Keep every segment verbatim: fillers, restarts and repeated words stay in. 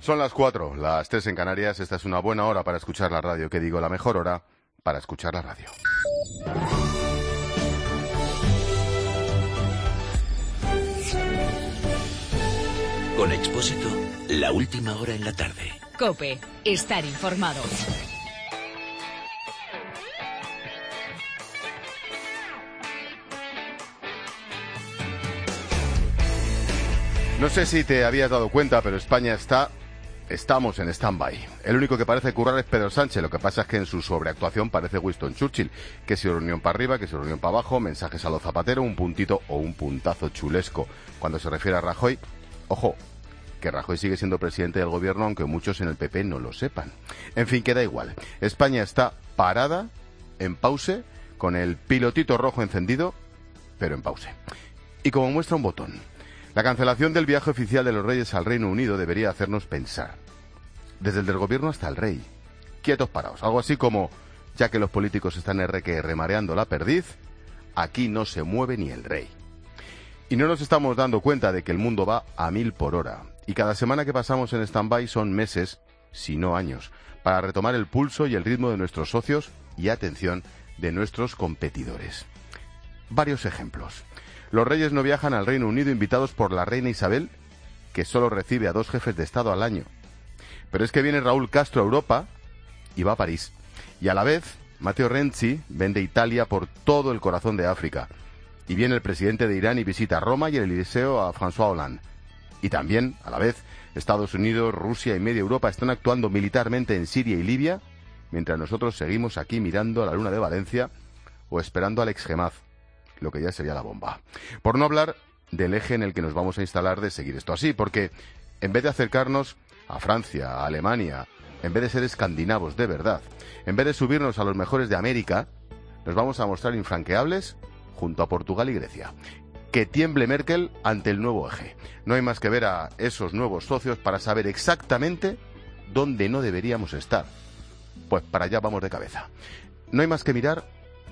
Son las cuatro, las tres en Canarias. Esta es una buena hora para escuchar la radio. ¿Qué digo? La mejor hora para escuchar la radio. Con Expósito, la última hora en la tarde. COPE, estar informado. No sé si te habías dado cuenta, pero España está... Estamos en stand-by. El único que parece currar es Pedro Sánchez. Lo que pasa es que en su sobreactuación parece Winston Churchill. Que si reunión para arriba, que si reunión para abajo, mensajes a lo Zapatero, un puntito o un puntazo chulesco. Cuando se refiere a Rajoy, ojo, que Rajoy sigue siendo presidente del gobierno, aunque muchos en el P P no lo sepan. En fin, queda igual. España está parada, en pause, con el pilotito rojo encendido, pero en pause. Y como muestra un botón, la cancelación del viaje oficial de los Reyes al Reino Unido debería hacernos pensar. Desde el del gobierno hasta el rey. Quietos paraos. Algo así como, ya que los políticos están R que remareando la perdiz, aquí no se mueve ni el rey. Y no nos estamos dando cuenta de que el mundo va a mil por hora. Y cada semana que pasamos en stand-by son meses, si no años, para retomar el pulso y el ritmo de nuestros socios y, atención, de nuestros competidores. Varios ejemplos. Los reyes no viajan al Reino Unido invitados por la reina Isabel, que solo recibe a dos jefes de Estado al año. Pero es que viene Raúl Castro a Europa y va a París. Y a la vez, Matteo Renzi vende Italia por todo el corazón de África. Y viene el presidente de Irán y visita Roma y el Eliseo a François Hollande. Y también, a la vez, Estados Unidos, Rusia y media Europa están actuando militarmente en Siria y Libia, mientras nosotros seguimos aquí mirando a la luna de Valencia o esperando al ex-Gemaz, lo que ya sería la bomba. Por no hablar del eje en el que nos vamos a instalar de seguir esto así, porque en vez de acercarnos a Francia, a Alemania, en vez de ser escandinavos de verdad, en vez de subirnos a los mejores de América, nos vamos a mostrar infranqueables junto a Portugal y Grecia. Que tiemble Merkel ante el nuevo eje. No hay más que ver a esos nuevos socios para saber exactamente dónde no deberíamos estar. Pues para allá vamos de cabeza. No hay más que mirar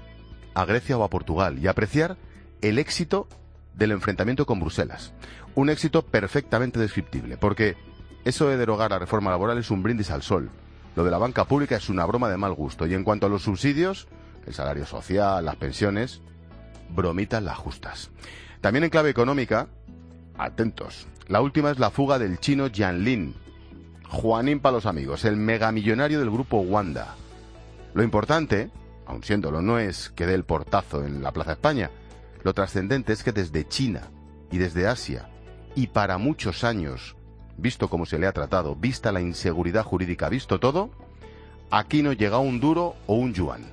a Grecia o a Portugal y apreciar el éxito del enfrentamiento con Bruselas. Un éxito perfectamente descriptible, porque eso de derogar la reforma laboral es un brindis al sol. Lo de la banca pública es una broma de mal gusto. Y en cuanto a los subsidios, el salario social, las pensiones, bromitas las justas. También en clave económica, atentos, la última es la fuga del chino Jianlin, Juanín para los amigos, el megamillonario del grupo Wanda. Lo importante, aun siéndolo, no es que dé el portazo en la Plaza España. Lo trascendente es que desde China y desde Asia, y para muchos años, visto cómo se le ha tratado, vista la inseguridad jurídica, visto todo, aquí no llega un duro o un yuan.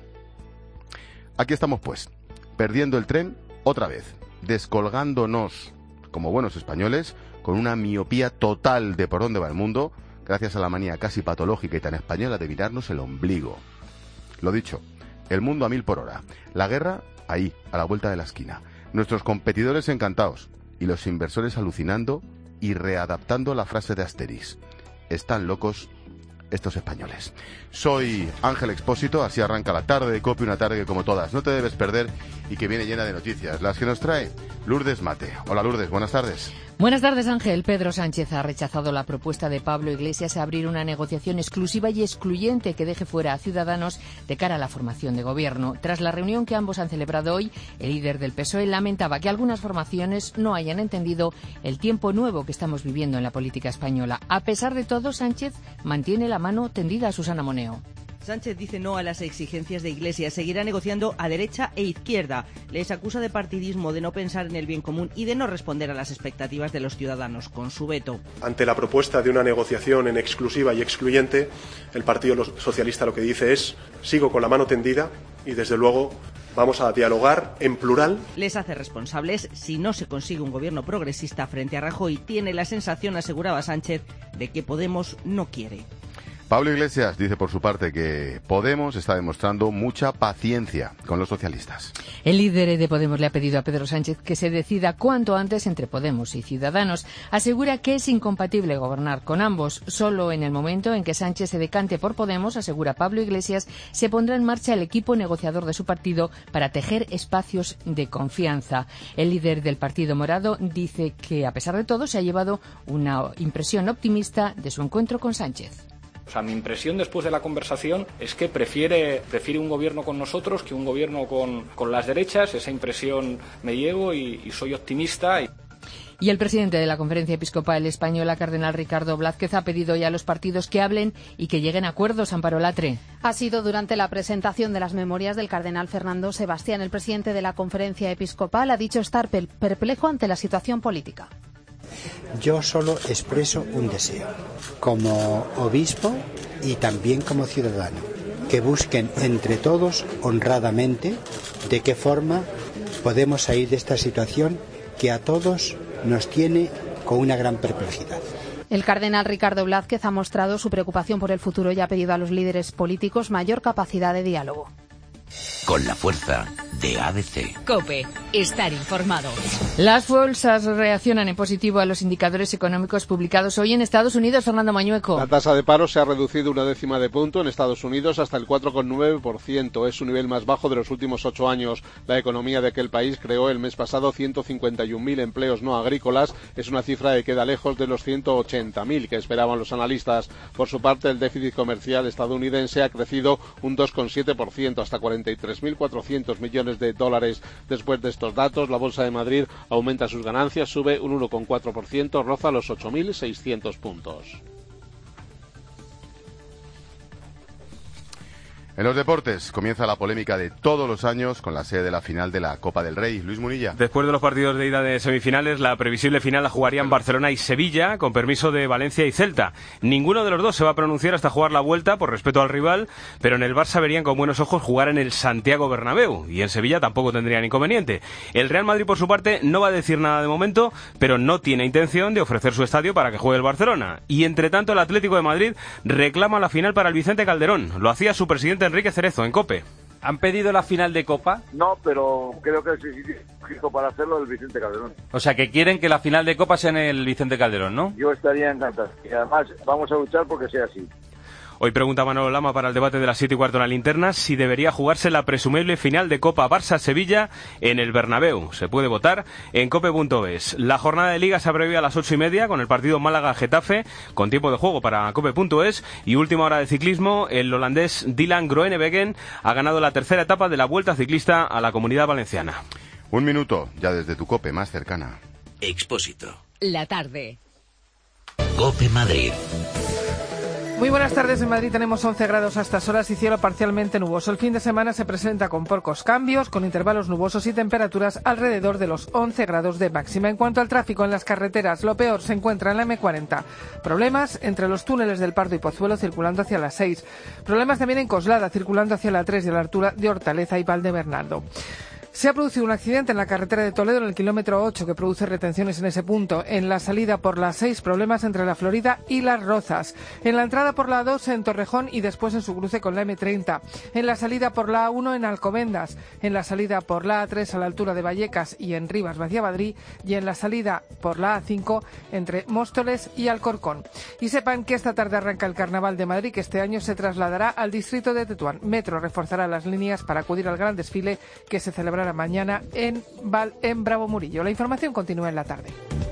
Aquí estamos pues, perdiendo el tren otra vez, descolgándonos, como buenos españoles, con una miopía total de por dónde va el mundo, gracias a la manía casi patológica y tan española de mirarnos el ombligo. Lo dicho, el mundo a mil por hora, la guerra ahí, a la vuelta de la esquina, nuestros competidores encantados y los inversores alucinando y readaptando la frase de Asterix. Están locos estos españoles. Soy Ángel Expósito, así arranca la tarde de COPE, una tarde que como todas no te debes perder y que viene llena de noticias, las que nos trae Lourdes Mate. Hola Lourdes, buenas tardes. Buenas tardes, Ángel. Pedro Sánchez ha rechazado la propuesta de Pablo Iglesias a abrir una negociación exclusiva y excluyente que deje fuera a Ciudadanos de cara a la formación de gobierno. Tras la reunión que ambos han celebrado hoy, el líder del P S O E lamentaba que algunas formaciones no hayan entendido el tiempo nuevo que estamos viviendo en la política española. A pesar de todo, Sánchez mantiene la mano tendida a Susana Moneo. Sánchez dice no a las exigencias de Iglesias, seguirá negociando a derecha e izquierda. Les acusa de partidismo, de no pensar en el bien común y de no responder a las expectativas de los ciudadanos con su veto. Ante la propuesta de una negociación en exclusiva y excluyente, el Partido Socialista lo que dice es sigo con la mano tendida y desde luego vamos a dialogar en plural. Les hace responsables si no se consigue un gobierno progresista frente a Rajoy. Tiene la sensación, aseguraba Sánchez, de que Podemos no quiere. Pablo Iglesias dice por su parte que Podemos está demostrando mucha paciencia con los socialistas. El líder de Podemos le ha pedido a Pedro Sánchez que se decida cuanto antes entre Podemos y Ciudadanos. Asegura que es incompatible gobernar con ambos. Solo en el momento en que Sánchez se decante por Podemos, asegura Pablo Iglesias, se pondrá en marcha el equipo negociador de su partido para tejer espacios de confianza. El líder del Partido Morado dice que, a pesar de todo, se ha llevado una impresión optimista de su encuentro con Sánchez. O sea, mi impresión después de la conversación es que prefiere, prefiere un gobierno con nosotros que un gobierno con, con las derechas. Esa impresión me llevo y, y soy optimista. Y el presidente de la Conferencia Episcopal Española, cardenal Ricardo Blázquez, ha pedido ya a los partidos que hablen y que lleguen a acuerdos. Amparo Latre. Ha sido durante la presentación de las memorias del cardenal Fernando Sebastián. El presidente de la Conferencia Episcopal ha dicho estar perplejo ante la situación política. Yo solo expreso un deseo, como obispo y también como ciudadano, que busquen entre todos honradamente de qué forma podemos salir de esta situación que a todos nos tiene con una gran perplejidad. El cardenal Ricardo Blázquez ha mostrado su preocupación por el futuro y ha pedido a los líderes políticos mayor capacidad de diálogo. Con la fuerza de A B C. COPE. Estar informado. Las bolsas reaccionan en positivo a los indicadores económicos publicados hoy en Estados Unidos. Fernando Mañueco. La tasa de paro se ha reducido una décima de punto en Estados Unidos hasta el cuatro coma nueve por ciento. Es su nivel más bajo de los últimos ocho años. La economía de aquel país creó el mes pasado ciento cincuenta y un mil empleos no agrícolas. Es una cifra que queda lejos de los ciento ochenta mil que esperaban los analistas. Por su parte, el déficit comercial estadounidense ha crecido un dos coma siete por ciento hasta cuarenta y tres mil cuatrocientos millones de dólares. Después de estos datos, la Bolsa de Madrid aumenta sus ganancias, sube un uno coma cuatro por ciento, roza los ocho mil seiscientos puntos. En los deportes comienza la polémica de todos los años con la sede de la final de la Copa del Rey. Luis Munilla. Después de los partidos de ida de semifinales, la previsible final la jugarían Barcelona y Sevilla, con permiso de Valencia y Celta. Ninguno de los dos se va a pronunciar hasta jugar la vuelta, por respeto al rival, pero en el Barça verían con buenos ojos jugar en el Santiago Bernabéu, y en Sevilla tampoco tendrían inconveniente. El Real Madrid, por su parte, no va a decir nada de momento, pero no tiene intención de ofrecer su estadio para que juegue el Barcelona. Y entre tanto, el Atlético de Madrid reclama la final para el Vicente Calderón. Lo hacía su presidente Enrique Cerezo en COPE. ¿Han pedido la final de Copa? No, pero creo que es fijo para hacerlo el Vicente Calderón. O sea, que quieren que la final de Copa sea en el Vicente Calderón, ¿no? Yo estaría encantado. Y además vamos a luchar porque sea así. Hoy pregunta Manolo Lama para el debate de las siete y cuarto en la linterna si debería jugarse la presumible final de Copa Barça-Sevilla en el Bernabéu. Se puede votar en cope punto es. La jornada de Liga se abrevia a las ocho y media con el partido Málaga-Getafe, con tiempo de juego para cope punto es. Y última hora de ciclismo, el holandés Dylan Groenewegen ha ganado la tercera etapa de la Vuelta Ciclista a la Comunidad Valenciana. Un minuto, ya desde tu COPE más cercana. Expósito. La tarde. COPE Madrid. Muy buenas tardes. En Madrid tenemos once grados a estas horas y cielo parcialmente nuboso. El fin de semana se presenta con pocos cambios, con intervalos nubosos y temperaturas alrededor de los once grados de máxima. En cuanto al tráfico en las carreteras, lo peor se encuentra en la eme cuarenta. Problemas entre los túneles del Pardo y Pozuelo circulando hacia la seis. Problemas también en Coslada circulando hacia la tres y a la altura de Hortaleza y Valdebernardo. Se ha producido un accidente en la carretera de Toledo en el kilómetro ocho que produce retenciones en ese punto. En la salida por la seis, problemas entre la Florida y Las Rozas. En la entrada por la dos en Torrejón y después en su cruce con la eme treinta. En la salida por la a uno en Alcobendas. En la salida por la a tres a la altura de Vallecas y en Rivas Vaciabadrí. Y en la salida por la a cinco entre Móstoles y Alcorcón. Y sepan que esta tarde arranca el Carnaval de Madrid, que este año se trasladará al distrito de Tetuán. Metro reforzará las líneas para acudir al gran desfile que se celebrará mañana en, Val, en Bravo Murillo. La información continúa en la tarde.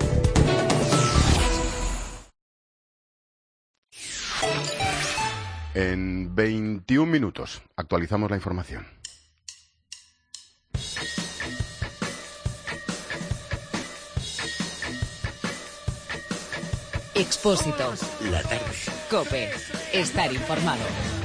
En veintiún minutos actualizamos la información. Expósito. La tarde. COPE. Estar informado.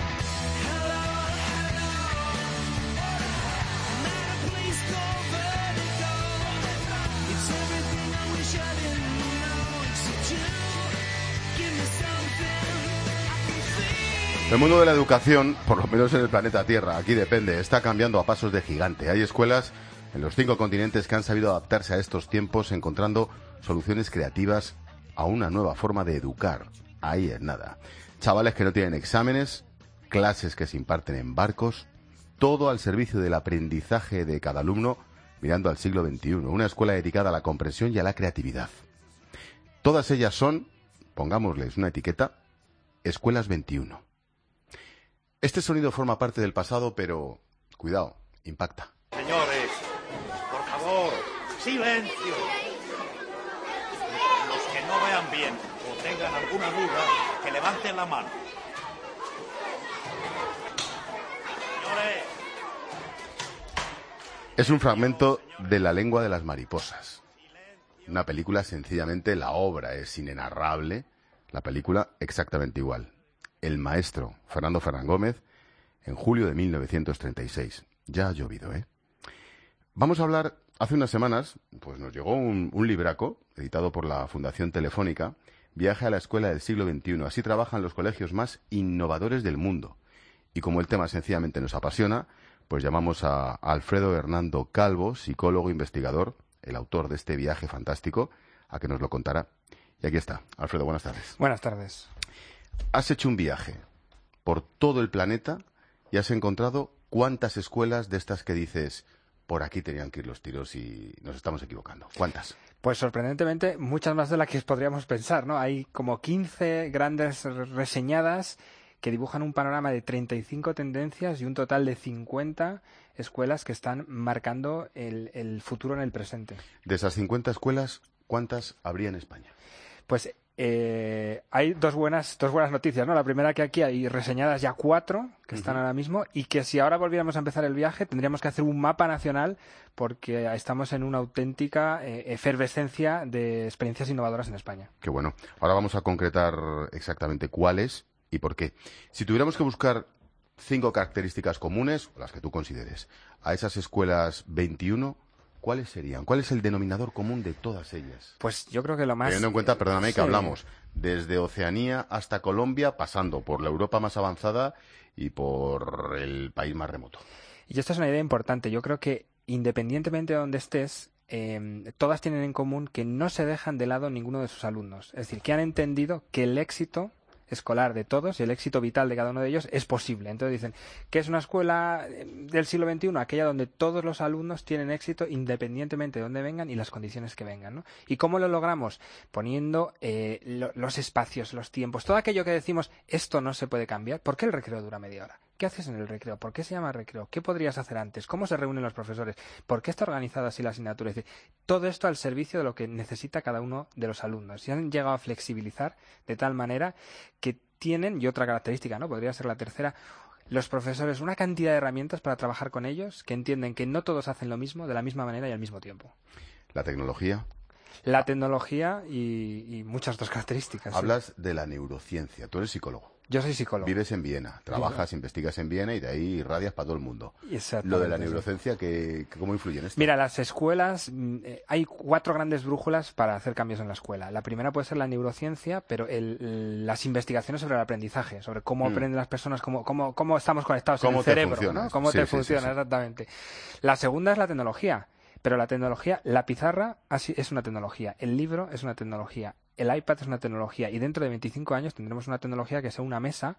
El mundo de la educación, por lo menos en el planeta Tierra, aquí depende, está cambiando a pasos de gigante. Hay escuelas en los cinco continentes que han sabido adaptarse a estos tiempos, encontrando soluciones creativas a una nueva forma de educar. ahí es nada. Chavales que no tienen exámenes, clases que se imparten en barcos, todo al servicio del aprendizaje de cada alumno mirando al siglo veintiuno, una escuela dedicada a la comprensión y a la creatividad. Todas ellas son, pongámosles una etiqueta, escuelas veintiuno. Este sonido forma parte del pasado, pero, cuidado, impacta. Señores, por favor, silencio. Los que no vean bien o tengan alguna duda, que levanten la mano. Señores. Es un fragmento de La lengua de las mariposas. Una película, sencillamente, la obra es inenarrable, la película exactamente igual. El maestro Fernando Fernán Gómez, en julio de mil novecientos treinta y seis. Ya ha llovido, ¿eh? Vamos a hablar, hace unas semanas, pues nos llegó un, un libraco, editado por la Fundación Telefónica, Viaje a la Escuela del siglo veintiuno. Así trabajan los colegios más innovadores del mundo. Y como el tema sencillamente nos apasiona, pues llamamos a Alfredo Hernando Calvo, psicólogo investigador, el autor de este viaje fantástico, a que nos lo contará. Y aquí está. Alfredo, buenas tardes. Buenas tardes. Has hecho un viaje por todo el planeta y has encontrado cuántas escuelas de estas que dices, por aquí tenían que ir los tiros y nos estamos equivocando. ¿Cuántas? Pues sorprendentemente muchas más de las que podríamos pensar, ¿no? Hay como quince grandes reseñadas que dibujan un panorama de treinta y cinco tendencias y un total de cincuenta escuelas que están marcando el, el futuro en el presente. De esas cincuenta escuelas, ¿cuántas habría en España? Pues eh, hay dos buenas, dos buenas noticias, ¿no? La primera, que aquí hay reseñadas ya cuatro que están uh-huh. ahora mismo, y que si ahora volviéramos a empezar el viaje tendríamos que hacer un mapa nacional, porque estamos en una auténtica eh, efervescencia de experiencias innovadoras en España. Qué bueno. Ahora vamos a concretar exactamente cuáles y por qué. Si tuviéramos que buscar cinco características comunes, o las que tú consideres, a esas escuelas veintiuno, ¿cuáles serían? ¿Cuál es el denominador común de todas ellas? Pues yo creo que lo más... Teniendo en cuenta, perdóname, sí. que hablamos desde Oceanía hasta Colombia, pasando por la Europa más avanzada y por el país más remoto. Y esta es una idea importante. Yo creo que independientemente de donde estés, eh, todas tienen en común que no se dejan de lado ninguno de sus alumnos. Es decir, que han entendido que el éxito escolar de todos y el éxito vital de cada uno de ellos es posible. Entonces dicen que es una escuela del siglo veintiuno, aquella donde todos los alumnos tienen éxito independientemente de dónde vengan y las condiciones que vengan, ¿no? ¿Y cómo lo logramos? Poniendo eh, lo, los espacios, los tiempos, todo aquello que decimos, esto no se puede cambiar. ¿Por qué el recreo dura media hora? ¿Qué haces en el recreo? ¿Por qué se llama recreo? ¿Qué podrías hacer antes? ¿Cómo se reúnen los profesores? ¿Por qué está organizada así la asignatura? Es decir, todo esto al servicio de lo que necesita cada uno de los alumnos. Y han llegado a flexibilizar de tal manera que tienen, y otra característica, ¿no? Podría ser la tercera, los profesores una cantidad de herramientas para trabajar con ellos, que entienden que no todos hacen lo mismo, de la misma manera y al mismo tiempo. ¿La tecnología? La tecnología y, y muchas otras características. Hablas sí. de la neurociencia. Tú eres psicólogo. Yo soy psicólogo. Vives en Viena, trabajas, Viena. investigas en Viena y de ahí irradias para todo el mundo. Lo de la neurociencia, ¿qué, ¿cómo influye en esto? Mira, las escuelas, eh, hay cuatro grandes brújulas para hacer cambios en la escuela. La primera puede ser la neurociencia, pero el, las investigaciones sobre el aprendizaje, sobre cómo mm. aprenden las personas, cómo, cómo, cómo estamos conectados en el cerebro, ¿no? Cómo sí, te sí, funciona, sí, sí. exactamente. La segunda es la tecnología. Pero la tecnología, la pizarra es una tecnología, el libro es una tecnología, el iPad es una tecnología, y dentro de veinticinco años tendremos una tecnología que sea una mesa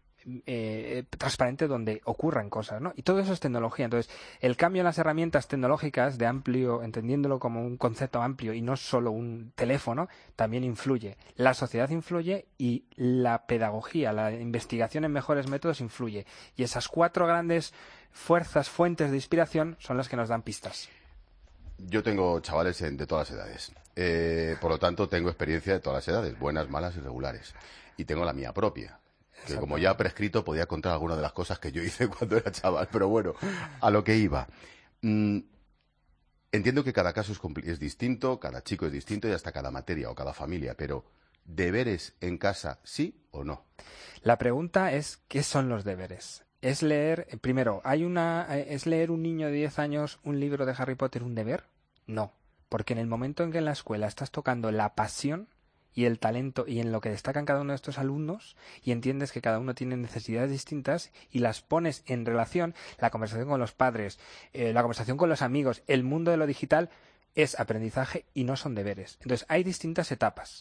eh, transparente donde ocurran cosas, ¿no? Y todo eso es tecnología. Entonces, el cambio en las herramientas tecnológicas, de amplio, entendiéndolo como un concepto amplio y no solo un teléfono, también influye. La sociedad influye y la pedagogía, la investigación en mejores métodos influye. Y esas cuatro grandes fuerzas, fuentes de inspiración son las que nos dan pistas. Yo tengo chavales en, de todas las edades. Eh, por lo tanto, tengo experiencia de todas las edades, buenas, malas y regulares. Y tengo la mía propia, que como ya prescrito podía contar algunas de las cosas que yo hice cuando era chaval. Pero bueno, a lo que iba. Mm, entiendo que cada caso es, es distinto, cada chico es distinto y hasta cada materia o cada familia. Pero, ¿deberes en casa sí o no? La pregunta es, ¿qué son los deberes? Es leer, primero, ¿hay una, ¿es leer un niño de diez años un libro de Harry Potter un deber? No, porque en el momento en que en la escuela estás tocando la pasión y el talento y en lo que destacan cada uno de estos alumnos y entiendes que cada uno tiene necesidades distintas y las pones en relación, la conversación con los padres, eh, la conversación con los amigos, el mundo de lo digital es aprendizaje y no son deberes. Entonces, hay distintas etapas.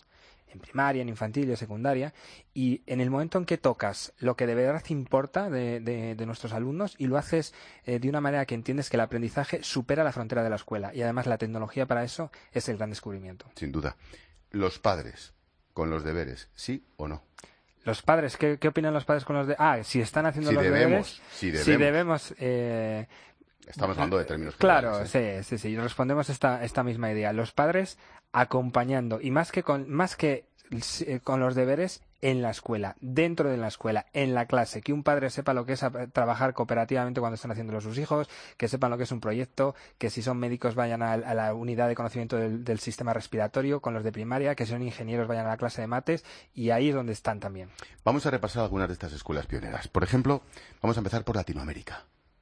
en primaria, en infantil y en secundaria, y en el momento en que tocas lo que de verdad importa de, de, de nuestros alumnos y lo haces eh, de una manera que entiendes que el aprendizaje supera la frontera de la escuela, y además la tecnología para eso es el gran descubrimiento. Sin duda. Los padres, con los deberes, ¿sí o no? Los padres, ¿qué, qué opinan los padres con los deberes? Ah, si están haciendo si los debemos, deberes. Si debemos. Si debemos eh, Estamos hablando de términos Claro, generales, ¿eh? sí, sí, sí. Respondemos esta, esta misma idea. Los padres acompañando, y más que con, más que con los deberes, en la escuela, dentro de la escuela, en la clase, que un padre sepa lo que es trabajar cooperativamente cuando están haciéndolo sus hijos, que sepan lo que es un proyecto, que si son médicos vayan a, a la unidad de conocimiento del, del sistema respiratorio con los de primaria, que si son ingenieros vayan a la clase de mates, y ahí es donde están también. Vamos a repasar algunas de estas escuelas pioneras. Por ejemplo, vamos a empezar por Latinoamérica.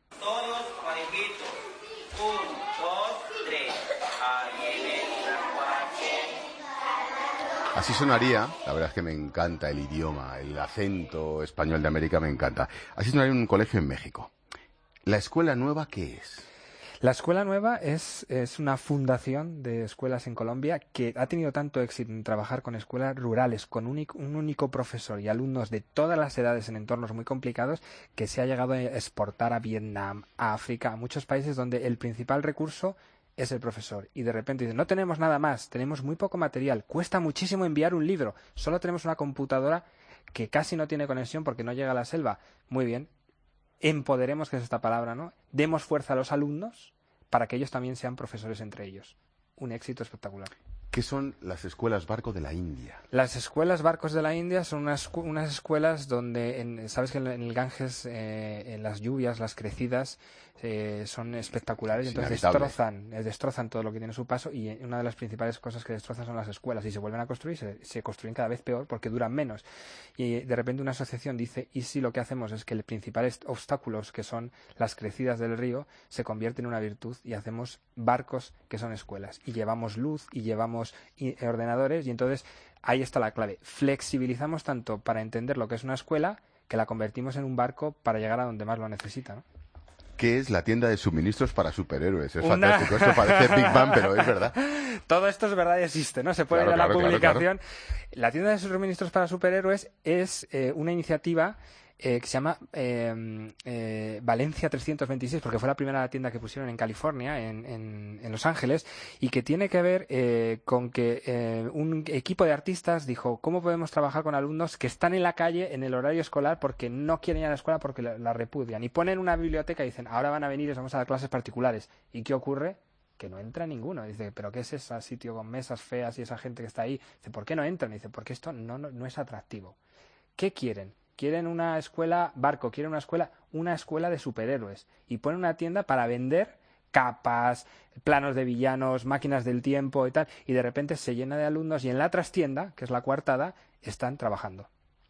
Así sonaría, la verdad es que me encanta el idioma, el acento español de América me encanta. Así sonaría en un colegio en México. ¿La escuela nueva qué es? La Escuela Nueva es, es una fundación de escuelas en Colombia que ha tenido tanto éxito en trabajar con escuelas rurales, con un, un único profesor y alumnos de todas las edades en entornos muy complicados, que se ha llegado a exportar a Vietnam, a África, a muchos países donde el principal recurso es el profesor. Y de repente dicen, no tenemos nada más, tenemos muy poco material, cuesta muchísimo enviar un libro, solo tenemos una computadora que casi no tiene conexión porque no llega a la selva. Muy bien, empoderemos, que es esta palabra, ¿no? Demos fuerza a los alumnos para que ellos también sean profesores entre ellos. Un éxito espectacular. ¿Qué son las escuelas barco de la India? Las escuelas barcos de la India son unas, unas escuelas donde, en, sabes que en el Ganges, eh, en las lluvias, las crecidas, eh, son espectaculares, y entonces destrozan, eh, destrozan todo lo que tiene a su paso, y una de las principales cosas que destrozan son las escuelas, y se vuelven a construir, se, se construyen cada vez peor porque duran menos. Y de repente una asociación dice, ¿y si lo que hacemos es que los principales obstáculos, que son las crecidas del río, se convierten en una virtud, y hacemos barcos que son escuelas, y llevamos luz, y llevamos y ordenadores, y entonces ahí está la clave. Flexibilizamos tanto para entender lo que es una escuela, que la convertimos en un barco para llegar a donde más lo necesita, ¿no? ¿Qué es la tienda de suministros para superhéroes? Es Una... fantástico, esto parece Big Bang, pero es verdad. Todo esto es verdad y existe, ¿no? Se puede claro, ir a la claro, publicación. Claro, claro. La tienda de suministros para superhéroes es eh, una iniciativa Eh, que se llama eh, eh, Valencia trescientos veintiséis, porque fue la primera tienda que pusieron en California, en, en, en Los Ángeles, y que tiene que ver eh, con que eh, un equipo de artistas dijo, ¿cómo podemos trabajar con alumnos que están en la calle en el horario escolar porque no quieren ir a la escuela porque la, la repudian? Y ponen una biblioteca y dicen, ahora van a venir y les vamos a dar clases particulares. ¿Y qué ocurre? Que no entra ninguno. Dice, ¿pero qué es ese sitio con mesas feas y esa gente que está ahí? Dice, ¿por qué no entran? Dice, porque esto no, no, no es atractivo. ¿Qué quieren? Quieren una escuela barco, quieren una escuela, una escuela de superhéroes. Y ponen una tienda para vender capas, planos de villanos, máquinas del tiempo y tal. Y de repente se llena de alumnos y en la trastienda, que es la coartada, están trabajando.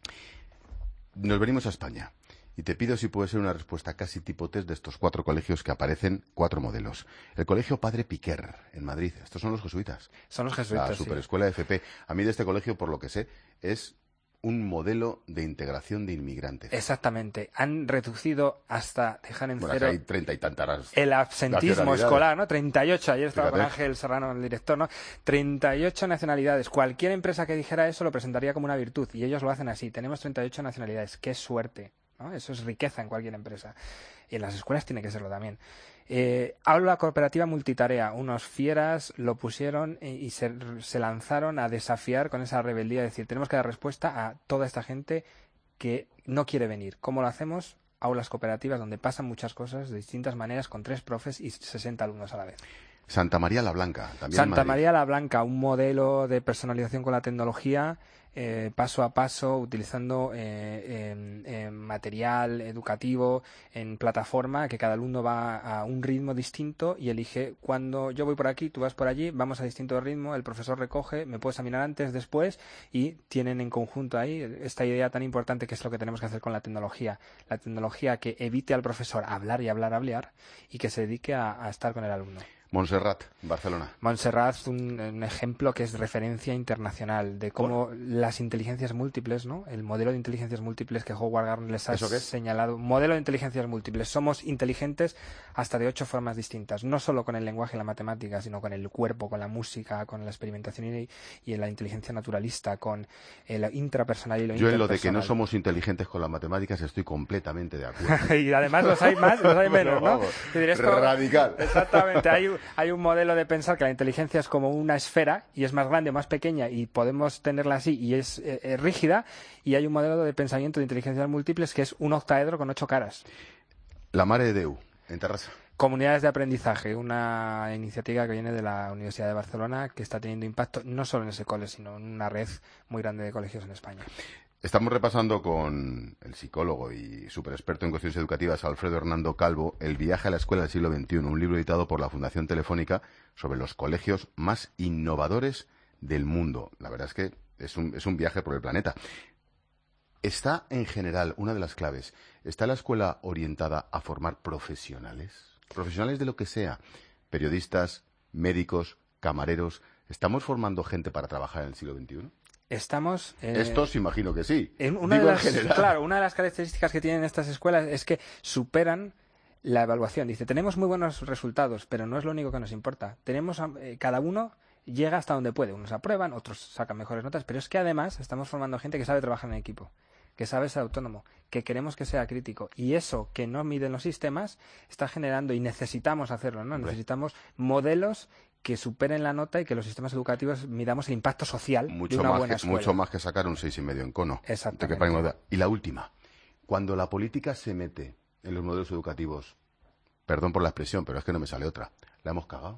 Nos venimos a España. Y te pido si puede ser una respuesta casi tipo test de estos cuatro colegios que aparecen, cuatro modelos. El colegio Padre Piquer, en Madrid. Estos son los jesuitas. Son los jesuitas, La superescuela sí. F P. A mí de este colegio, por lo que sé, es un modelo de integración de inmigrantes. Exactamente. Han reducido hasta dejar en bueno, cero hay treinta y tantas el absentismo escolar, ¿no? treinta y ocho. Ayer estaba Fíjate. con Ángel Serrano, el director, ¿no? treinta y ocho nacionalidades. Cualquier empresa que dijera eso lo presentaría como una virtud, y ellos lo hacen así. Tenemos treinta y ocho nacionalidades. ¡Qué suerte! ¿No? Eso es riqueza en cualquier empresa. Y en las escuelas tiene que serlo también. Eh, aula cooperativa multitarea. Unos fieras lo pusieron y se, se lanzaron a desafiar con esa rebeldía. Es decir, tenemos que dar respuesta a toda esta gente que no quiere venir. ¿Cómo lo hacemos? Aulas cooperativas donde pasan muchas cosas de distintas maneras, con tres profes y sesenta alumnos a la vez. Santa María la Blanca, también Santa en Madrid. María la Blanca, un modelo de personalización con la tecnología, eh, paso a paso, utilizando eh, eh, eh, material educativo en plataforma, que cada alumno va a un ritmo distinto y elige cuando yo voy por aquí, tú vas por allí, vamos a distinto ritmo, el profesor recoge, me puedo examinar antes, después, y tienen en conjunto ahí esta idea tan importante que es lo que tenemos que hacer con la tecnología. La tecnología que evite al profesor hablar y hablar, hablar, y que se dedique a, a estar con el alumno. Montserrat, Barcelona. Montserrat, un, un ejemplo que es referencia internacional de cómo ¿Por? las inteligencias múltiples, ¿no? El modelo de inteligencias múltiples que Howard Gardner les ha ¿Eso qué es? señalado. Modelo de inteligencias múltiples. Somos inteligentes hasta de ocho formas distintas. No solo con el lenguaje y la matemática, sino con el cuerpo, con la música, con la experimentación y, y en la inteligencia naturalista, con el intrapersonal y lo Yo interpersonal. en lo de que no somos inteligentes con las matemáticas estoy completamente de acuerdo. Y además los hay más, los hay menos, ¿no? Vamos, Es decir, esto- radical. Exactamente. Hay, un- hay un modelo de pensar que la inteligencia es como una esfera y es más grande o más pequeña y podemos tenerla así y es eh, eh, rígida, y hay un modelo de pensamiento de inteligencias múltiples que es un octaedro con ocho caras. La Mare de Déu, en Terrassa. Comunidades de aprendizaje, una iniciativa que viene de la Universidad de Barcelona que está teniendo impacto no solo en ese cole, sino en una red muy grande de colegios en España. Estamos repasando con el psicólogo y superexperto en cuestiones educativas, Alfredo Hernando Calvo, El viaje a la escuela del siglo veintiuno, un libro editado por la Fundación Telefónica sobre los colegios más innovadores del mundo. La verdad es que es un, es un viaje por el planeta. ¿Está, en general, una de las claves, está la escuela orientada a formar profesionales? Profesionales de lo que sea. Periodistas, médicos, camareros. ¿Estamos formando gente para trabajar en el siglo veintiuno? Estamos... eh, Estos imagino que sí. En una Digo de las, en general. claro, una de las características que tienen estas escuelas es que superan la evaluación. Dice, tenemos muy buenos resultados, pero no es lo único que nos importa. Tenemos, eh, cada uno llega hasta donde puede. Unos aprueban, otros sacan mejores notas, pero es que además estamos formando gente que sabe trabajar en equipo, que sabe ser autónomo, que queremos que sea crítico. Y eso que no miden los sistemas está generando, y necesitamos hacerlo, ¿no? Necesitamos modelos que superen la nota y que los sistemas educativos midamos el impacto social de Mucho una más, buena que, escuela. mucho más que sacar un seis y medio en cono. Exactamente. Te quepa igualdad. Y la última, cuando la política se mete en los modelos educativos, perdón por la expresión, pero es que no me sale otra, ¿la hemos cagado?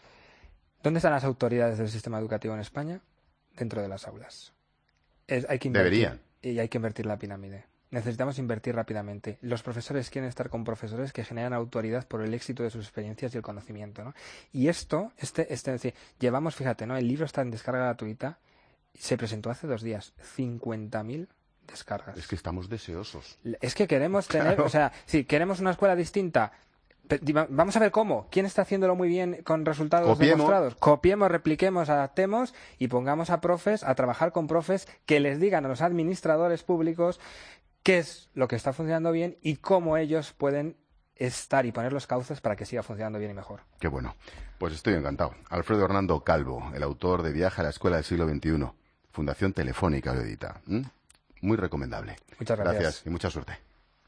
¿Dónde están las autoridades del sistema educativo en España? Dentro de las aulas. Es- hay que invertir, Deberían. Y hay que invertir la pirámide. Necesitamos invertir rápidamente. Los profesores quieren estar con profesores que generan autoridad por el éxito de sus experiencias y el conocimiento, ¿no? Y esto, este, este, es decir, llevamos, fíjate, ¿no? El libro está en descarga gratuita. Se presentó hace dos días. cincuenta mil descargas. Es que estamos deseosos. Es que queremos tener, Claro. o sea, si queremos una escuela distinta, pe- di- vamos a ver cómo. ¿Quién está haciéndolo muy bien con resultados Copiemos. demostrados? Copiemos, repliquemos, adaptemos y pongamos a profes a trabajar con profes que les digan a los administradores públicos qué es lo que está funcionando bien y cómo ellos pueden estar y poner los cauces para que siga funcionando bien y mejor. Qué bueno. Pues estoy encantado. Alfredo Hernando Calvo, el autor de Viaje a la escuela del siglo veintiuno. Fundación Telefónica lo edita. ¿Mm? Muy recomendable. Muchas gracias. Gracias y mucha suerte.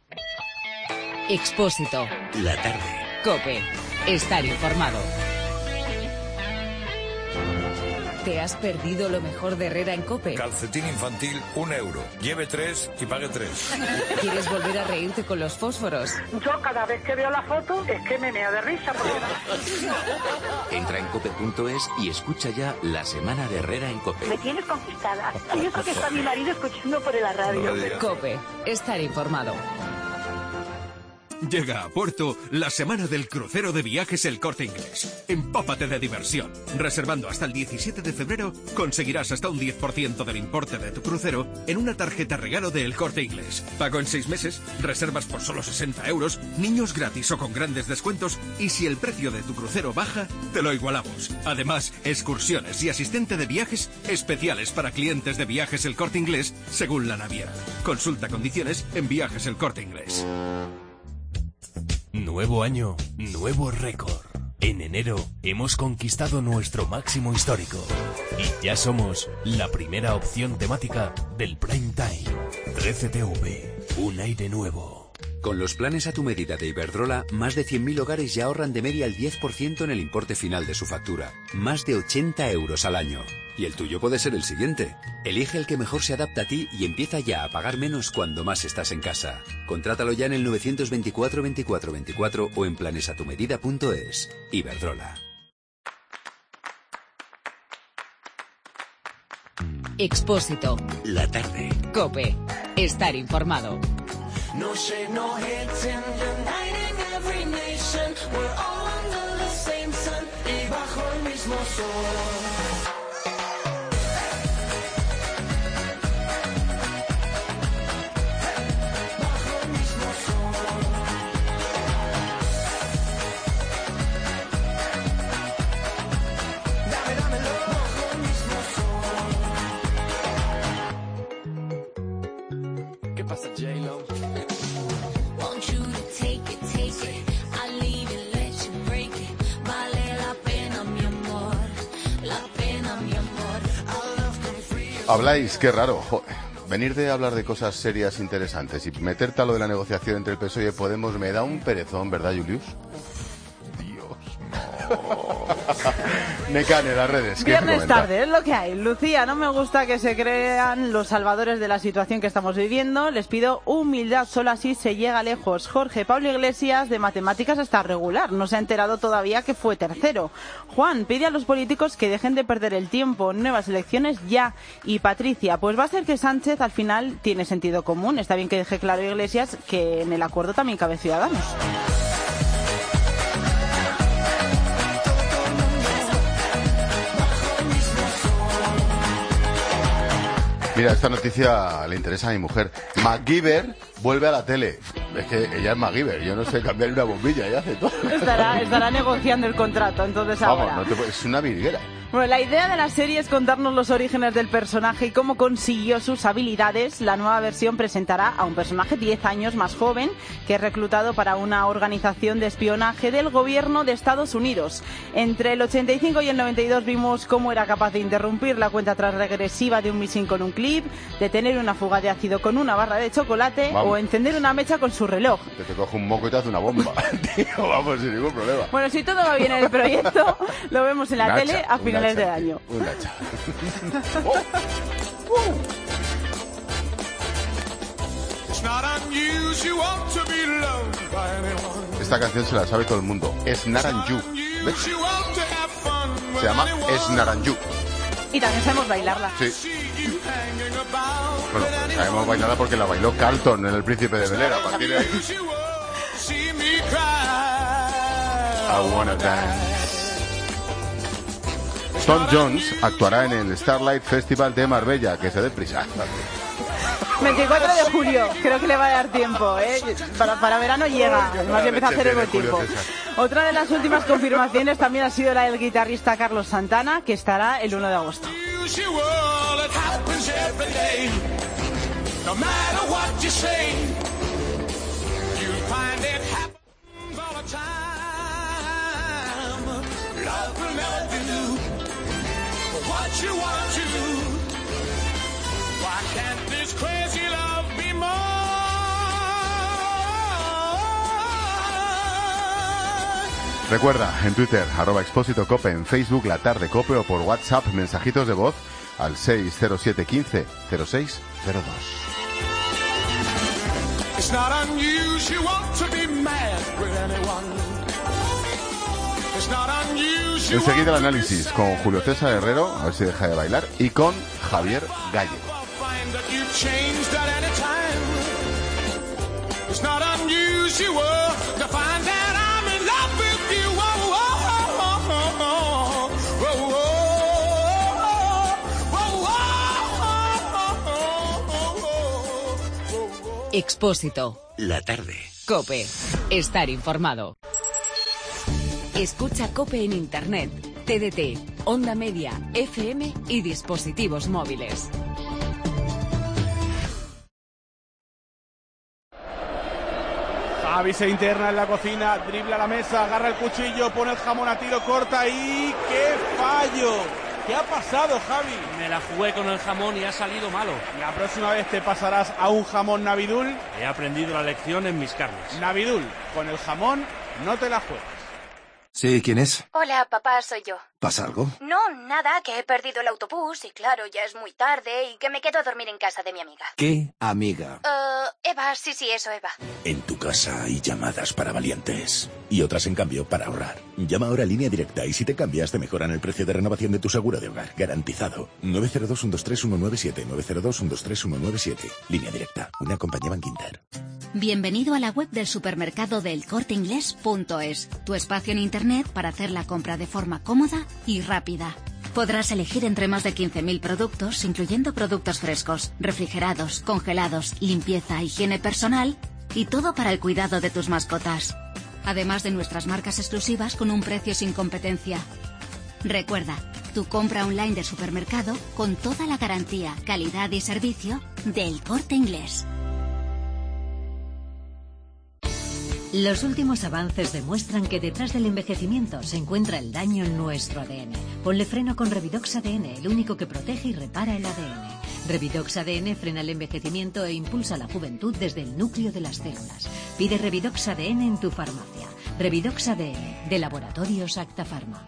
Expósito. La tarde. COPE. Estar informado. ¿Te has perdido lo mejor de Herrera en COPE? Calcetín infantil, un euro. Lleve tres y pague tres. ¿Quieres volver a reírte con los fósforos? Yo cada vez que veo la foto es que me meo de risa. Porque... Entra en cope punto es y escucha ya la semana de Herrera en COPE. Me tienes conquistada. Yo creo que está mi marido escuchando por la radio. COPE. Estar informado. Llega a puerto la semana del crucero de viajes El Corte Inglés. Empápate de diversión. Reservando hasta el diecisiete de febrero, conseguirás hasta un diez por ciento del importe de tu crucero en una tarjeta regalo de El Corte Inglés. Pago en seis meses, reservas por solo sesenta euros, niños gratis o con grandes descuentos, y si el precio de tu crucero baja, te lo igualamos. Además, excursiones y asistente de viajes especiales para clientes de Viajes El Corte Inglés según la naviera. Consulta condiciones en Viajes El Corte Inglés. Nuevo año, nuevo récord. En enero hemos conquistado nuestro máximo histórico y ya somos la primera opción temática del Prime Time. trece T V, un aire nuevo. Con los planes a tu medida de Iberdrola, más de cien mil hogares ya ahorran de media el diez por ciento en el importe final de su factura. Más de ochenta euros al año. Y el tuyo puede ser el siguiente. Elige el que mejor se adapta a ti y empieza ya a pagar menos cuando más estás en casa. Contrátalo ya en el nueve dos cuatro, veinticuatro veinticuatro o en planesatumedida punto es. Iberdrola. Expósito. La tarde. COPE. Estar informado. No shade, no hating, uniting every nation. We're all under the same sun y bajo el mismo sol. ¿Qué pasa, J-Lo? Want you to take it, take it. I'll leave it, let you break it. Vale la pena, mi amor. La pena, mi amor. I love come free. Habláis, qué raro. Joder. Venir de hablar de cosas serias interesantes y meterte a lo de la negociación entre el P S O E y Podemos me da un perezón, ¿verdad, Julius? Mecane, las redes. Viernes tarde, es lo que hay. Lucía, no me gusta que se crean los salvadores de la situación que estamos viviendo. Les pido humildad, solo así se llega lejos. Jorge, Pablo Iglesias, de matemáticas está regular. No se ha enterado todavía que fue tercero. Juan, pide a los políticos que dejen de perder el tiempo. Nuevas elecciones ya. Y Patricia, pues va a ser que Sánchez al final tiene sentido común. Está bien que deje claro Iglesias que en el acuerdo también cabe Ciudadanos. Mira, esta noticia le interesa a mi mujer. MacGyver vuelve a la tele. Es que ella es MacGyver, yo no sé cambiar una bombilla, ella hace todo. Estará, estará negociando el contrato, entonces ahora. Vamos, no te, es una virguera. Bueno, la idea de la serie es contarnos los orígenes del personaje y cómo consiguió sus habilidades. La nueva versión presentará a un personaje diez años más joven que es reclutado para una organización de espionaje del gobierno de Estados Unidos. Entre el ochenta y cinco y el noventa y dos vimos cómo era capaz de interrumpir la cuenta atrás regresiva de un misil con un clip, detener una fuga de ácido con una barra de chocolate vamos. O encender una mecha con su reloj. Que te coge un moco y te hace una bomba. Tío, vamos, sin ningún problema. Bueno, si todo va bien en el proyecto, lo vemos en la Nacha, tele a finales de año. Un hacha. oh. uh. Esta canción se la sabe todo el mundo. Es Naranjú. ¿Ves? Se llama Es Naranjú. Y también sabemos bailarla. Sí. Bueno, sabemos bailarla porque la bailó Carlton en El Príncipe de Bel-Air. A partir de ahí. I wanna dance. Tom Jones actuará en el Starlight Festival de Marbella, que se dé prisa. veinticuatro de julio, creo que le va a dar tiempo, ¿eh? Para, para verano llega, además empieza a hacer el buen tiempo. Otra de las últimas confirmaciones también ha sido la del guitarrista Carlos Santana, que estará el uno de agosto. What you want to do? Why can't this crazy love be more? Recuerda, en Twitter, arroba Expósito Cope, en Facebook, La Tarde Cope, o por WhatsApp, mensajitos de voz al seis cero siete uno cinco cero seis cero dos. It's not unusual to be mad with anyone. Enseguida el análisis con Julio César Herrero, a ver si deja de bailar, y con Javier Gallego. Expósito. La tarde. COPE. Estar informado. Escucha COPE en Internet, T D T, Onda Media, F M y dispositivos móviles. Javi se interna en la cocina, dribla la mesa, agarra el cuchillo, pone el jamón a tiro, corta y ¡qué fallo! ¿Qué ha pasado, Javi? Me la jugué con el jamón y ha salido malo. La próxima vez te pasarás a un jamón Navidul. He aprendido la lección en mis carnes. Navidul, con el jamón no te la juegas. Sí, ¿quién es? Hola, papá, soy yo. ¿Pasa algo? No, nada, que he perdido el autobús y claro, ya es muy tarde y que me quedo a dormir en casa de mi amiga. ¿Qué amiga? Uh, Eva, sí, sí, eso, Eva. En tu casa hay llamadas para valientes y otras, en cambio, para ahorrar. Llama ahora a Línea Directa y si te cambias te mejoran el precio de renovación de tu seguro de hogar. Garantizado. nueve cero dos, uno dos tres, uno nueve siete. nueve cero dos, uno dos tres, uno nueve siete. Línea Directa. Una compañía Bankinter. Bienvenido a la web del supermercado del corte inglés punto es, tu espacio en Internet para hacer la compra de forma cómoda y rápida. Podrás elegir entre más de quince mil productos, incluyendo productos frescos, refrigerados, congelados, limpieza, higiene personal y todo para el cuidado de tus mascotas. Además de nuestras marcas exclusivas con un precio sin competencia. Recuerda, tu compra online de supermercado con toda la garantía, calidad y servicio del Corte Inglés. Los últimos avances demuestran que detrás del envejecimiento se encuentra el daño en nuestro A D N. Ponle freno con Revidox A D N, el único que protege y repara el A D N. Revidox A D N frena el envejecimiento e impulsa la juventud desde el núcleo de las células. Pide Revidox A D N en tu farmacia. Revidox A D N, de Laboratorios Acta Pharma.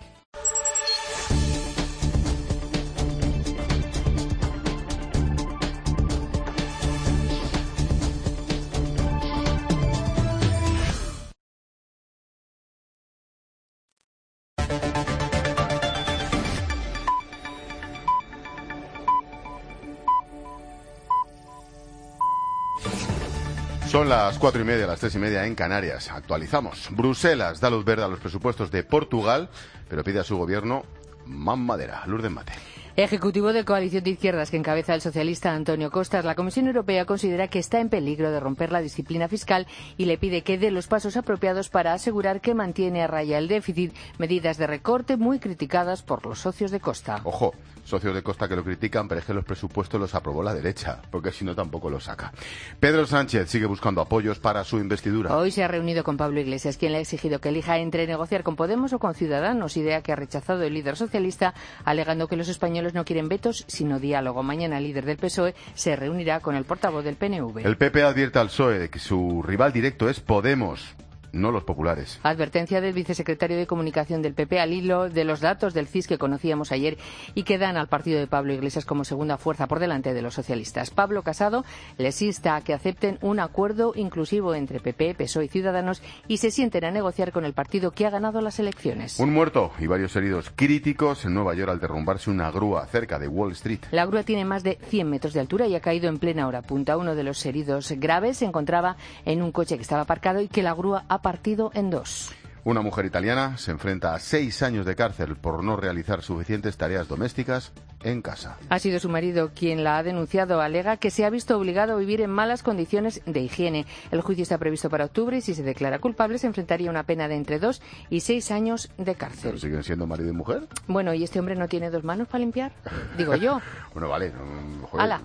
Son las cuatro y media, las tres y media en Canarias. Actualizamos. Bruselas da luz verde a los presupuestos de Portugal, pero pide a su gobierno más madera. Lourdes Mate. Ejecutivo de coalición de izquierdas que encabeza el socialista Antonio Costas, la Comisión Europea considera que está en peligro de romper la disciplina fiscal y le pide que dé los pasos apropiados para asegurar que mantiene a raya el déficit, medidas de recorte muy criticadas por los socios de Costa. Ojo, socios de Costa que lo critican, pero es que los presupuestos los aprobó la derecha, porque si no tampoco los saca. Pedro Sánchez sigue buscando apoyos para su investidura. Hoy se ha reunido con Pablo Iglesias, quien le ha exigido que elija entre negociar con Podemos o con Ciudadanos, idea que ha rechazado el líder socialista, alegando que los españoles no quieren vetos, sino diálogo. Mañana el líder del P S O E se reunirá con el portavoz del P N V. El P P advierte al P S O E de que su rival directo es Podemos, no los populares. Advertencia del vicesecretario de Comunicación del P P al hilo de los datos del C I S que conocíamos ayer y que dan al partido de Pablo Iglesias como segunda fuerza por delante de los socialistas. Pablo Casado les insta a que acepten un acuerdo inclusivo entre P P, P S O E y Ciudadanos y se sienten a negociar con el partido que ha ganado las elecciones. Un muerto y varios heridos críticos en Nueva York al derrumbarse una grúa cerca de Wall Street. La grúa tiene más de cien metros de altura y ha caído en plena hora punta. Uno de los heridos graves se encontraba en un coche que estaba aparcado y que la grúa ha partido en dos. Una mujer italiana se enfrenta a seis años de cárcel por no realizar suficientes tareas domésticas en casa. Ha sido su marido quien la ha denunciado. Alega que se ha visto obligado a vivir en malas condiciones de higiene. El juicio está previsto para octubre y si se declara culpable se enfrentaría a una pena de entre dos y seis años de cárcel. ¿Pero siguen siendo marido y mujer? Bueno, ¿y este hombre no tiene dos manos para limpiar? Digo yo. Bueno, vale. No, joder, ¡Hala!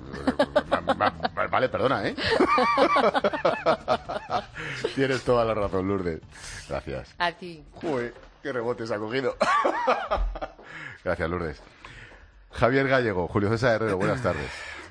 Vale, perdona, ¿eh? Tienes toda la razón, Lourdes. Gracias. A ti. Joder, qué rebotes ha cogido. Gracias, Lourdes. Javier Gallego, Julio César Herrero, buenas tardes.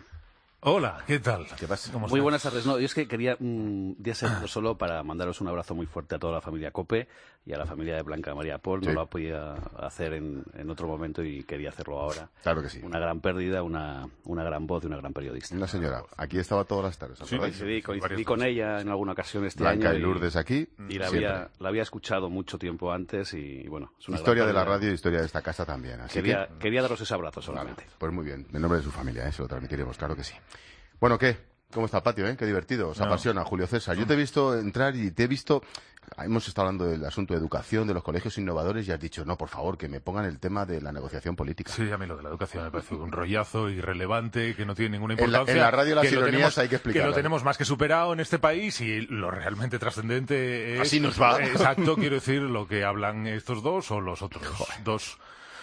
Hola, ¿qué tal? ¿Qué pasa? ¿Cómo Muy estás? buenas tardes. No, yo es que quería un día ser solo para mandaros un abrazo muy fuerte a toda la familia Cope y a la familia de Blanca María Paul. No Sí. lo podía hacer en, en otro momento y quería hacerlo ahora. Claro que sí. Una gran pérdida, una, una gran voz y una gran periodista. Una señora, aquí estaba todas las tardes. ¿os Sí, acordáis? coincidí, coincidí con ella en alguna ocasión este Blanca año. y Lourdes aquí, Y la siempre. había, la había escuchado mucho tiempo antes y, y bueno. Es una Historia gran de la pérdida. radio y historia de esta casa también. Así Quería, que, quería daros ese abrazo solamente. pues muy bien, en nombre de su familia, ¿eh? Se lo transmitiremos, claro que sí. Bueno, ¿qué? ¿Cómo está el patio, eh? Qué divertido, os No. apasiona, Julio César. Yo te he visto entrar y te he visto... Hemos estado hablando del asunto de educación, de los colegios innovadores y has dicho, no, por favor, que me pongan el tema de la negociación política. Sí, a mí lo de la educación me parece un rollazo irrelevante, que no tiene ninguna En la- importancia. en la radio las que lo ironías tenemos- hay que explicarlas. Que lo tenemos más que superado en este país y lo realmente trascendente es... Así nos va. Exacto, quiero decir, lo que hablan estos dos o los otros dos...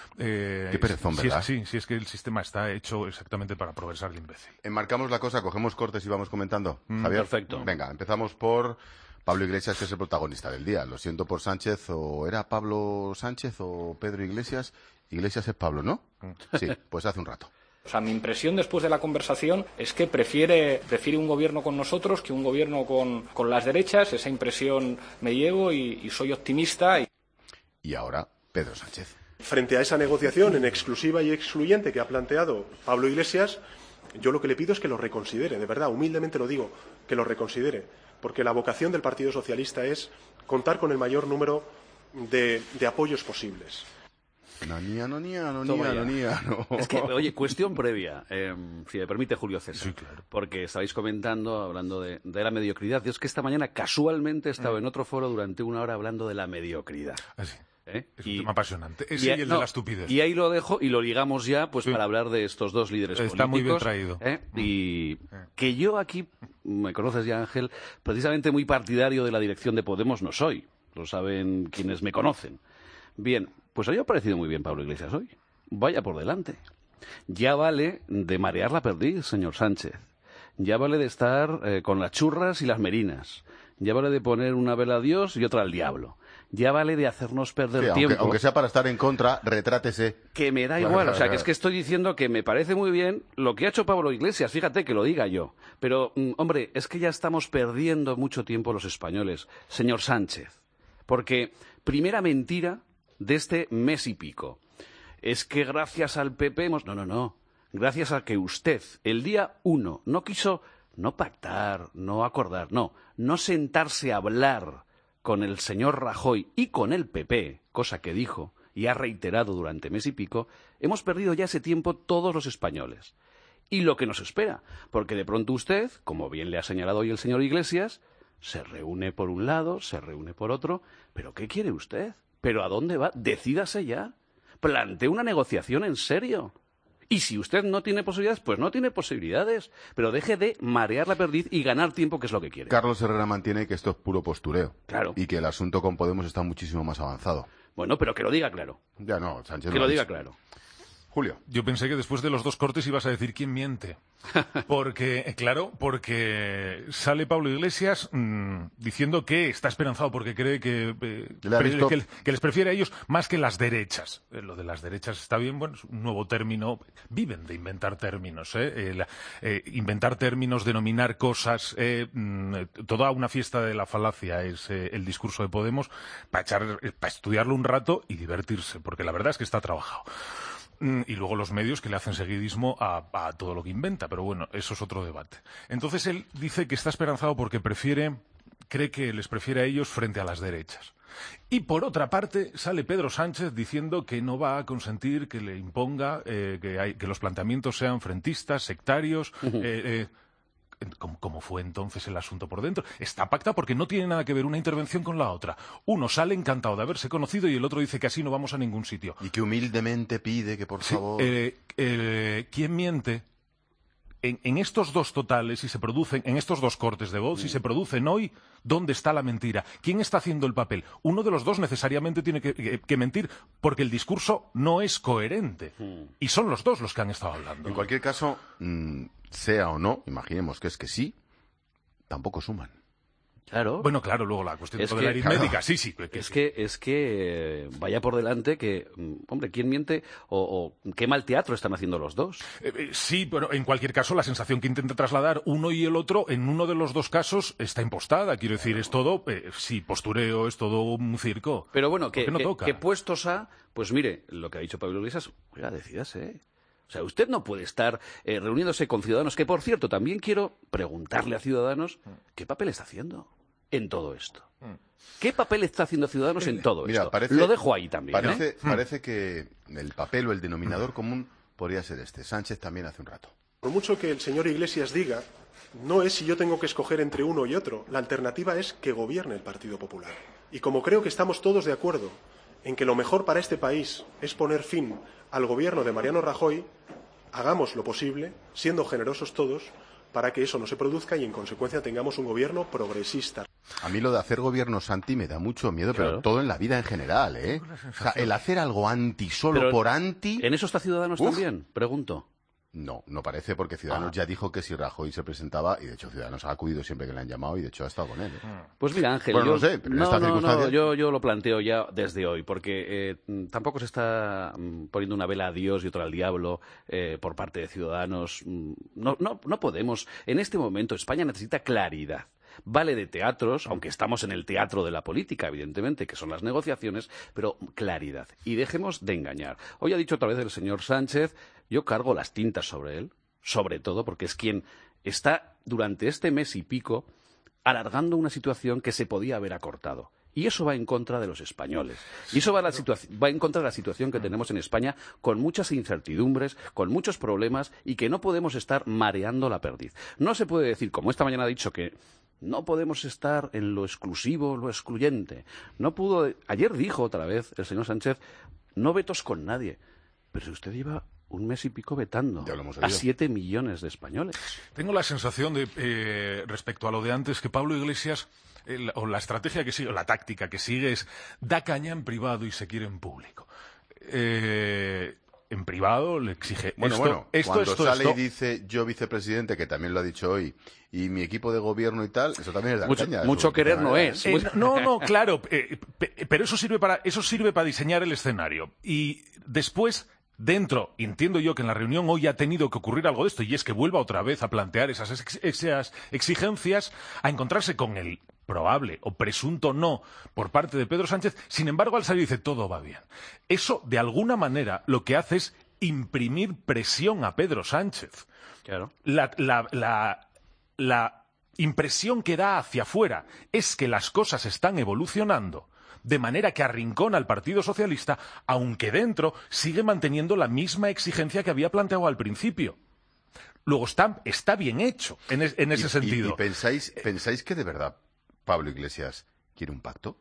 Eh, Qué perezón, si ¿verdad? Es, sí, sí, es que el sistema está hecho exactamente para progresar el imbécil. Enmarcamos la cosa, cogemos cortes y vamos comentando. Mm, Javier, perfecto. Venga, empezamos por Pablo Iglesias, que es el protagonista del día. Lo siento por Sánchez, o era Pablo Sánchez o Pedro Iglesias. Iglesias es Pablo, ¿no? Sí, pues hace un rato. O sea, mi impresión después de la conversación es que prefiere, prefiere un gobierno con nosotros que un gobierno con, con las derechas. Esa impresión me llevo y, y soy optimista. Y... y ahora, Pedro Sánchez. Frente a esa negociación en exclusiva y excluyente que ha planteado Pablo Iglesias, yo lo que le pido es que lo reconsidere, de verdad, humildemente lo digo, que lo reconsidere, porque la vocación del Partido Socialista es contar con el mayor número de, de apoyos posibles. No, nía, no, nía, no, Toma nía, ya. no, nía, no. Es que, oye, cuestión previa, eh, si me permite Julio César. Sí, claro. Porque estabais comentando, hablando de, de la mediocridad. Yo es que esta mañana casualmente he estado en otro foro durante una hora hablando de la mediocridad. Así. ¿Eh? Es un Y- tema apasionante. Ese y, y, el no, de la estupidez. y ahí lo dejo y lo ligamos ya pues Sí. para hablar de estos dos líderes Está políticos. muy bien traído. ¿eh? Y que yo aquí, me conoces ya Ángel, precisamente muy partidario de la dirección de Podemos no soy. Lo saben quienes me conocen. Bien, pues a mí me ha parecido muy bien Pablo Iglesias hoy. Vaya por delante. Ya vale de marear la perdiz, señor Sánchez. Ya vale de estar eh, con las churras y las merinas. Ya vale de poner una vela a Dios y otra al diablo. Ya vale de hacernos perder Sí, aunque, tiempo. aunque sea para estar en contra, retrátese. Que me da Claro, igual, claro, o sea, que claro. es que estoy diciendo que me parece muy bien lo que ha hecho Pablo Iglesias, fíjate que lo diga yo. Pero, mm, hombre, es que ya estamos perdiendo mucho tiempo los españoles, señor Sánchez. Porque, primera mentira de este mes y pico, es que gracias al P P hemos... No, no, no. Gracias a que usted, el día uno, no quiso no pactar, no acordar, no, no sentarse a hablar con el señor Rajoy y con el P P, cosa que dijo y ha reiterado durante mes y pico, hemos perdido ya ese tiempo todos los españoles. Y lo que nos espera, porque de pronto usted, como bien le ha señalado hoy el señor Iglesias, se reúne por un lado, se reúne por otro, pero ¿qué quiere usted? ¿Pero a dónde va? Decídase ya. Plantee una negociación en serio. Y si usted no tiene posibilidades, pues no tiene posibilidades. Pero deje de marear la perdiz y ganar tiempo, que es lo que quiere. Carlos Herrera mantiene que esto es puro postureo. Claro. Y que el asunto con Podemos está muchísimo más avanzado. Bueno, pero que lo diga claro. Ya no, Sánchez Que lo lo ha diga dicho. claro. Julio. Yo pensé que después de los dos cortes ibas a decir quién miente. Porque, claro, porque sale Pablo Iglesias mmm, diciendo que está esperanzado porque cree que, eh, Le ha pre- visto- que, que les prefiere a ellos más que las derechas. Eh, lo de las derechas está bien, bueno, es un nuevo término. Viven de inventar términos, ¿eh? Eh, la- eh, inventar términos, denominar cosas, eh, mm, eh, toda una fiesta de la falacia es eh, el discurso de Podemos para echar, eh, para estudiarlo un rato y divertirse, porque la verdad es que está trabajado. Mm, Y luego los medios que le hacen seguidismo a, a todo lo que inventa, pero bueno, eso es otro debate. Entonces él dice que está esperanzado porque prefiere, cree que les prefiere a ellos frente a las derechas. Y por otra parte sale Pedro Sánchez diciendo que no va a consentir que le imponga eh, que, hay, que los planteamientos sean frentistas, sectarios. Ujú. eh, eh, ¿Cómo, cómo fue entonces el asunto por dentro? Está pactado porque no tiene nada que ver una intervención con la otra. Uno sale encantado de haberse conocido y el otro dice que así no vamos a ningún sitio. Y que humildemente pide que, por Sí, favor... eh, eh, ¿quién miente? En, en estos dos totales, si se producen, en estos dos cortes de voz, si se producen hoy, ¿dónde está la mentira? ¿Quién está haciendo el papel? Uno de los dos necesariamente tiene que, que- que mentir porque el discurso no es coherente. Y son los dos los que han estado hablando. En cualquier caso, mm, sea o no, imaginemos que es que sí, tampoco suman. Claro. Bueno, claro, luego la cuestión Es de que- la aritmética, claro. sí, sí. que- que- Es que, es que eh, vaya por delante que, mm, hombre, ¿quién miente? O, o qué mal teatro están haciendo los dos. Eh, eh, sí, pero en cualquier caso la sensación que intenta trasladar uno y el otro, en uno de los dos casos, está impostada. Quiero decir, es todo, eh, sí, postureo, es todo un circo. Pero bueno, que, ¿Por qué no que- toca? que puestos a, pues mire, lo que ha dicho Pablo Iglesias, oiga, decídase. O sea, usted no puede estar eh, reuniéndose con Ciudadanos, que por cierto, también quiero preguntarle a Ciudadanos qué papel está haciendo en todo esto. ¿Qué papel está haciendo Ciudadanos en todo Mira, esto? parece, Lo dejo ahí también. Parece, ¿eh? parece que el papel o el denominador común podría ser este. Sánchez también hace un rato. Por mucho que el señor Iglesias diga, no es si yo tengo que escoger entre uno y otro. La alternativa es que gobierne el Partido Popular. Y como creo que estamos todos de acuerdo en que lo mejor para este país es poner fin al gobierno de Mariano Rajoy, hagamos lo posible, siendo generosos todos, para que eso no se produzca y en consecuencia tengamos un gobierno progresista. A mí lo de hacer gobierno anti me da mucho miedo, pero Claro. todo en la vida en general, ¿eh? O sea, el hacer algo anti solo Pero por anti... ¿En eso está Ciudadanos Uf. también? Pregunto. No, no parece, porque Ciudadanos Ah. ya dijo que si Rajoy se presentaba, y de hecho Ciudadanos ha acudido siempre que le han llamado, y de hecho ha estado con él. ¿eh? Pues mira, Ángel, Bueno, yo, no sé, pero en no, esta no, circunstancia- no, yo, yo lo planteo ya desde hoy, porque eh, mm, tampoco se está mm, poniendo una vela a Dios y otra al diablo eh, por parte de Ciudadanos. Mm, No, no, no podemos. En este momento España necesita claridad. Vale de teatros, aunque estamos en el teatro de la política, evidentemente, que son las negociaciones, pero claridad. Y dejemos de engañar. Hoy ha dicho otra vez el señor Sánchez, yo cargo las tintas sobre él, sobre todo porque es quien está durante este mes y pico alargando una situación que se podía haber acortado. Y eso va en contra de los españoles. Y eso va, a la situa- va en contra de la situación que tenemos en España, con muchas incertidumbres, con muchos problemas, y que no podemos estar mareando la perdiz. No se puede decir, como esta mañana ha dicho, que no podemos estar en lo exclusivo, lo excluyente. No pudo. Ayer dijo otra vez el señor Sánchez, no vetos con nadie. Pero si usted lleva un mes y pico vetando Ya lo hemos a oído. siete millones de españoles. Tengo la sensación de, eh, respecto a lo de antes, que Pablo Iglesias, eh, la- o la estrategia que sigue, o la táctica que sigue es, da caña en privado y se quiere en público. Eh, en privado le exige Bueno, esto, bueno, esto, cuando esto, sale esto. y dice yo vicepresidente, que también lo ha dicho hoy, y mi equipo de gobierno y tal, eso también es dar Mucho- caña, mucho eso, querer de no manera, es. ¿eh? Eh, no, no, claro, eh, pe- pero eso sirve para eso sirve para diseñar el escenario. Y después, dentro, entiendo yo que en la reunión hoy ha tenido que ocurrir algo de esto, y es que vuelva otra vez a plantear esas, ex- esas exigencias, a encontrarse con el probable o presunto no por parte de Pedro Sánchez. Sin embargo, al salir dice todo va bien. Eso, de alguna manera, lo que hace es imprimir presión a Pedro Sánchez. Claro. La, la, la, la impresión que da hacia afuera es que las cosas están evolucionando de manera que arrincona al Partido Socialista, aunque dentro sigue manteniendo la misma exigencia que había planteado al principio. Luego está, está bien hecho en, es, en ese Y- y- sentido. ¿Y, pensáis, pensáis que de verdad Pablo Iglesias quiere un pacto?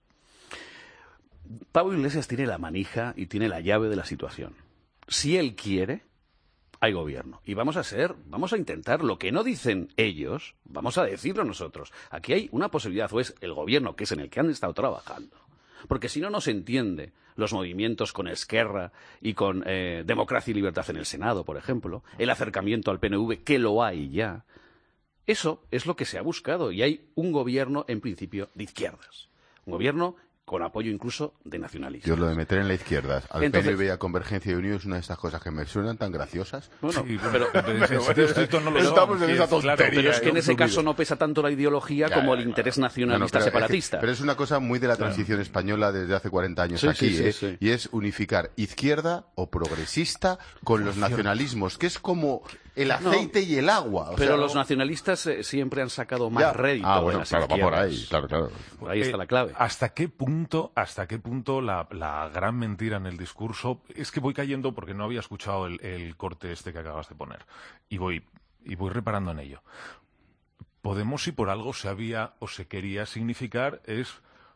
Pablo Iglesias tiene la manija y tiene la llave de la situación. Si él quiere, hay gobierno. Y vamos a ser, vamos a intentar lo que no dicen ellos, vamos a decirlo nosotros. Aquí hay una posibilidad, o es el gobierno, que es en el que han estado trabajando. Porque si no, no se entiende los movimientos con Esquerra y con eh, Democracia y Libertad en el Senado, por ejemplo, el acercamiento al P N V, que lo hay ya. Eso es lo que se ha buscado, y hay un gobierno, en principio, de izquierdas. Un gobierno con apoyo incluso de nacionalistas. Yo lo de meter en la izquierda al Entonces- P N V y a Convergencia y Unión es una de estas cosas que me suenan tan graciosas. Bueno, Sí, pero, pero en sentido estricto no lo son. Estamos en Sí, esa claro, tontería. pero es que en ese Subido. caso no pesa tanto la ideología Ya, como el ya, interés claro. nacionalista No, no, pero es que- separatista. pero es una cosa muy de la transición española desde hace cuarenta años Sí, aquí, sí, sí, ¿eh? sí. Y es unificar izquierda o progresista con los nacionalismos, que es como el aceite y el agua. o Pero sea, los no- nacionalistas eh, siempre han sacado más Ya. rédito Ah, de bueno, las claro, va por ahí, izquierdas. claro, claro. Por ahí está Eh, la clave. ¿Hasta qué punto, hasta qué punto la, la gran mentira en el discurso? Es que voy cayendo porque no había escuchado el, el corte este que acabas de poner. Y voy, y voy reparando en ello. Podemos, si por algo se había o se quería significar, es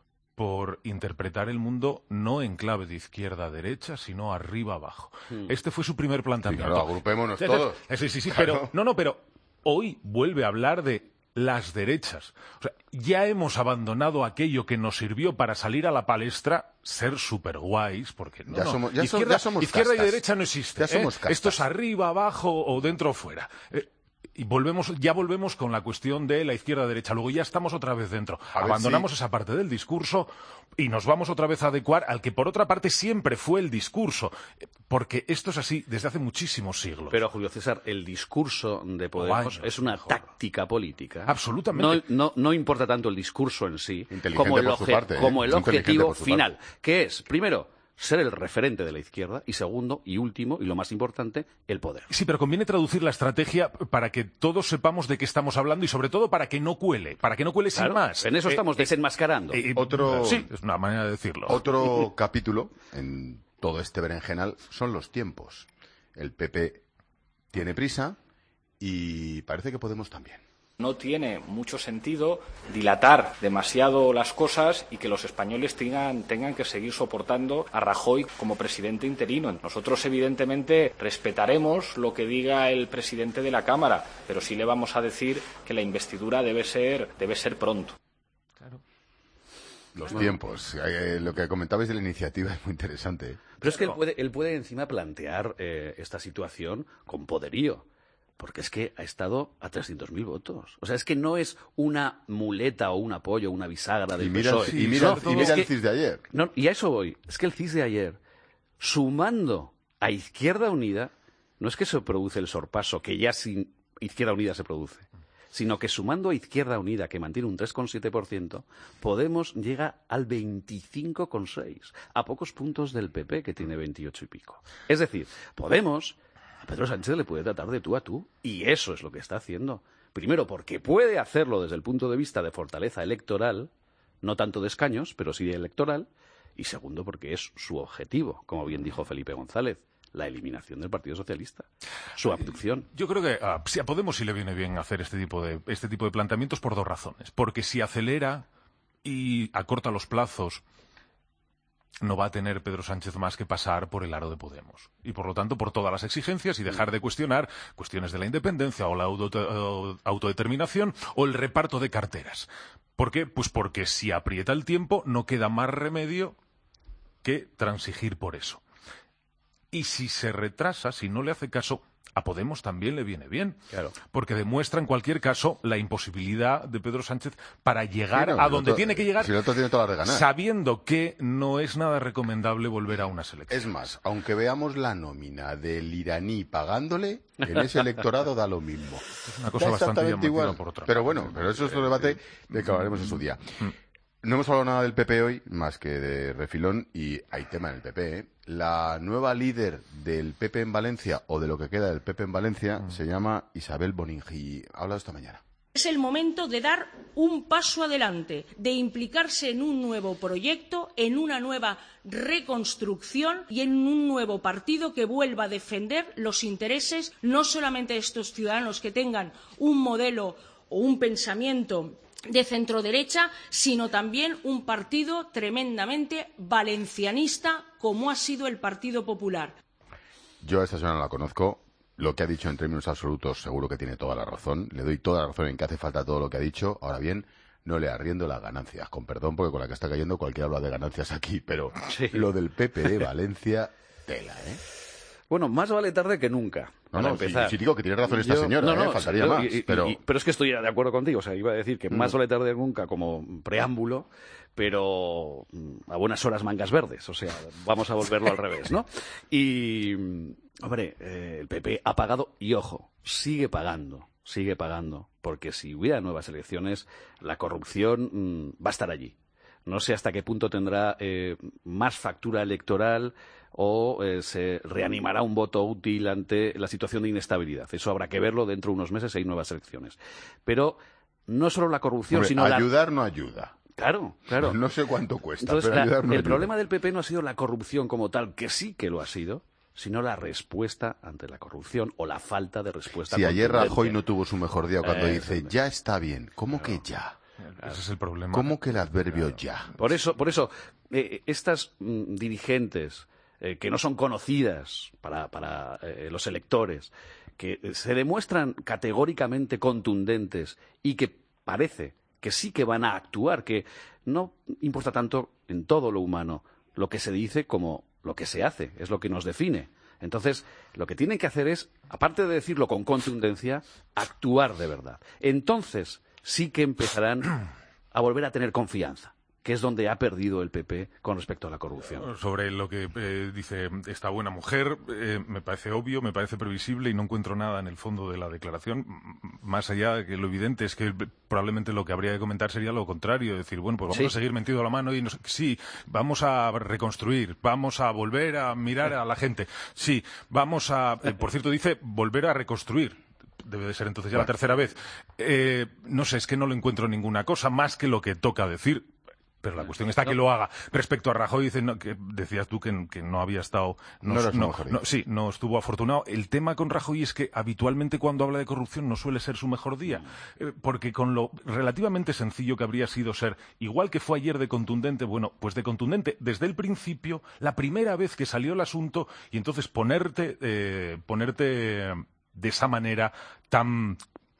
por interpretar el mundo no en clave de izquierda a derecha, sino arriba abajo. Hmm. Este fue su primer planteamiento. Sí, claro, agrupémonos Ya, ya, todos. Sí, sí, sí, Claro. pero no, no, pero hoy vuelve a hablar de las derechas. O sea, ya hemos abandonado aquello que nos sirvió para salir a la palestra, ser super guays, porque no, Ya no, somos- ya so- izquierda, ya somos izquierda y castas. derecha no existe. Ya somos ¿eh? castas. Esto es arriba, abajo o dentro o fuera. Eh, y volvemos, ya volvemos con la cuestión de la izquierda-derecha. Luego ya estamos otra vez dentro. A ver Abandonamos si- esa parte del discurso y nos vamos otra vez a adecuar al que por otra parte siempre fue el discurso. Eh, Porque esto es así desde hace muchísimos siglos. Pero, Julio César, el discurso de Podemos años, es una mejor. táctica política. Absolutamente. No, no, no importa tanto el discurso en sí, Inteligente como el, por su obje- parte, ¿eh? como el Es inteligente objetivo por su final, parte. que es, primero, ser el referente de la izquierda, y segundo, y último, y lo más importante, el poder. Sí, pero conviene traducir la estrategia para que todos sepamos de qué estamos hablando y sobre todo para que no cuele, para que no cuele Claro, sin más. en eso Eh, estamos desenmascarando. eh, Otro- Sí, es una manera de decirlo. Otro capítulo en todo este berenjenal son los tiempos. El P P tiene prisa y parece que Podemos también. No tiene mucho sentido dilatar demasiado las cosas y que los españoles tengan, tengan que seguir soportando a Rajoy como presidente interino. Nosotros, evidentemente, respetaremos lo que diga el presidente de la Cámara, pero sí le vamos a decir que la investidura debe ser, debe ser pronto. Los tiempos. Eh, lo que comentabais de la iniciativa es muy interesante. ¿eh? Pero es que él puede, él puede encima plantear eh, esta situación con poderío. Porque es que ha estado a trescientos mil votos. O sea, es que no es una muleta o un apoyo, una bisagra del Y mira, el- P S O E. y mira, No, y mira es el que- C I S de ayer. No, y a eso voy. Es que el C I S de ayer, sumando a Izquierda Unida, no es que se produce el sorpaso, que ya sin Izquierda Unida se produce, sino que sumando a Izquierda Unida, que mantiene un tres coma siete por ciento, Podemos llega al veinticinco coma seis por ciento, a pocos puntos del P P, que tiene veintiocho y pico. Es decir, Podemos, a Pedro Sánchez le puede tratar de tú a tú, y eso es lo que está haciendo. Primero, porque puede hacerlo desde el punto de vista de fortaleza electoral, no tanto de escaños, pero sí de electoral, y segundo, porque es su objetivo, como bien dijo Felipe González, la eliminación del Partido Socialista, su abducción. Yo creo que a, si a Podemos sí le viene bien hacer este tipo de este tipo de planteamientos por dos razones. Porque si acelera y acorta los plazos, no va a tener Pedro Sánchez más que pasar por el aro de Podemos. Y por lo tanto, por todas las exigencias y dejar de cuestionar cuestiones de la independencia o la auto- autodeterminación o el reparto de carteras. ¿Por qué? Pues porque si aprieta el tiempo, no queda más remedio que transigir por eso. Y si se retrasa, si no le hace caso, a Podemos también le viene bien. Claro. Porque demuestra, en cualquier caso, la imposibilidad de Pedro Sánchez para llegar Sí, no, a si donde otro- tiene que llegar, si el otro tiene todas las de ganar. sabiendo que no es nada recomendable volver a una selección. Es más, aunque veamos la nómina del iraní pagándole, en ese electorado da lo mismo. Es una cosa Da bastante exactamente llamativa igual. por otra Pero parte. bueno, pero eso es otro debate de que hablaremos en su día. No hemos hablado nada del P P hoy, más que de refilón, y hay tema en el P P, ¿eh? La nueva líder del P P en Valencia, o de lo que queda del P P en Valencia, se llama Isabel Boningi. Ha hablado esta mañana. Es el momento de dar un paso adelante, de implicarse en un nuevo proyecto, en una nueva reconstrucción y en un nuevo partido que vuelva a defender los intereses no solamente de estos ciudadanos que tengan un modelo o un pensamiento de centroderecha, sino también un partido tremendamente valencianista como ha sido el Partido Popular. Yo a esta señora no la conozco. Lo que ha dicho en términos absolutos seguro que tiene toda la razón. Le doy toda la razón en que hace falta todo lo que ha dicho. Ahora bien, no le arriendo las ganancias. Con perdón, porque con la que está cayendo cualquiera habla de ganancias aquí. Pero Sí. lo del P P de Valencia, tela, ¿eh? Bueno, más vale tarde que nunca. No, para no, sí, empezar. sí digo que tiene razón esta Yo- señora, no, no, ¿eh? Faltaría yo- más. y- y- pero... y- pero es que estoy de acuerdo contigo. O sea, iba a decir que más Mm. vale tarde que nunca como preámbulo, pero mm, a buenas horas mangas verdes. O sea, vamos a volverlo al revés, ¿no? Y, mm, hombre, eh, el P P ha pagado y, ojo, sigue pagando, sigue pagando. Porque si hubiera nuevas elecciones, la corrupción mm, va a estar allí. No sé hasta qué punto tendrá eh, más factura electoral o eh, se reanimará un voto útil ante la situación de inestabilidad. Eso habrá que verlo dentro de unos meses si hay nuevas elecciones. Pero no solo la corrupción, Hombre, sino la... ayudar no ayuda. Claro, claro. No sé cuánto cuesta, Entonces, pero la- ayudar no el ayuda. problema del P P no ha sido la corrupción como tal, que sí que lo ha sido, sino la respuesta ante la corrupción o la falta de respuesta. Si ayer contundente. Rajoy no tuvo su mejor día cuando Eh, dice, ya está bien. ¿Cómo que ya? Ese es el problema. ¿Cómo que el adverbio ya? Por eso, por eso eh, estas mm, dirigentes eh, que no son conocidas para, para eh, los electores, que eh, se demuestran categóricamente contundentes y que parece que sí que van a actuar, que no importa tanto en todo lo humano lo que se dice como lo que se hace, es lo que nos define. Entonces, lo que tienen que hacer es, aparte de decirlo con contundencia, actuar de verdad. Entonces, sí que empezarán a volver a tener confianza, que es donde ha perdido el P P con respecto a la corrupción. Sobre lo que eh, dice esta buena mujer, eh, me parece obvio, me parece previsible y no encuentro nada en el fondo de la declaración, m- más allá de que lo evidente es que probablemente lo que habría que comentar sería lo contrario, decir, bueno, pues vamos Sí. a seguir metiendo la mano y no sé- sí, vamos a reconstruir, vamos a volver a mirar a la gente, sí, vamos a, eh, por cierto dice, volver a reconstruir. Debe de ser entonces ya la tercera vez. Eh, no sé, es que no lo encuentro ninguna cosa más que lo que toca decir. Pero la cuestión está que lo haga. Respecto a Rajoy, dice, no, que decías tú que, que no había estado... No era su mejor día. no, sí, no estuvo afortunado. El tema con Rajoy es que habitualmente cuando habla de corrupción no suele ser su mejor día. Eh, porque con lo relativamente sencillo que habría sido ser, igual que fue ayer de contundente, bueno, pues de contundente desde el principio, la primera vez que salió el asunto, y entonces ponerte, eh, ponerte de esa manera tan,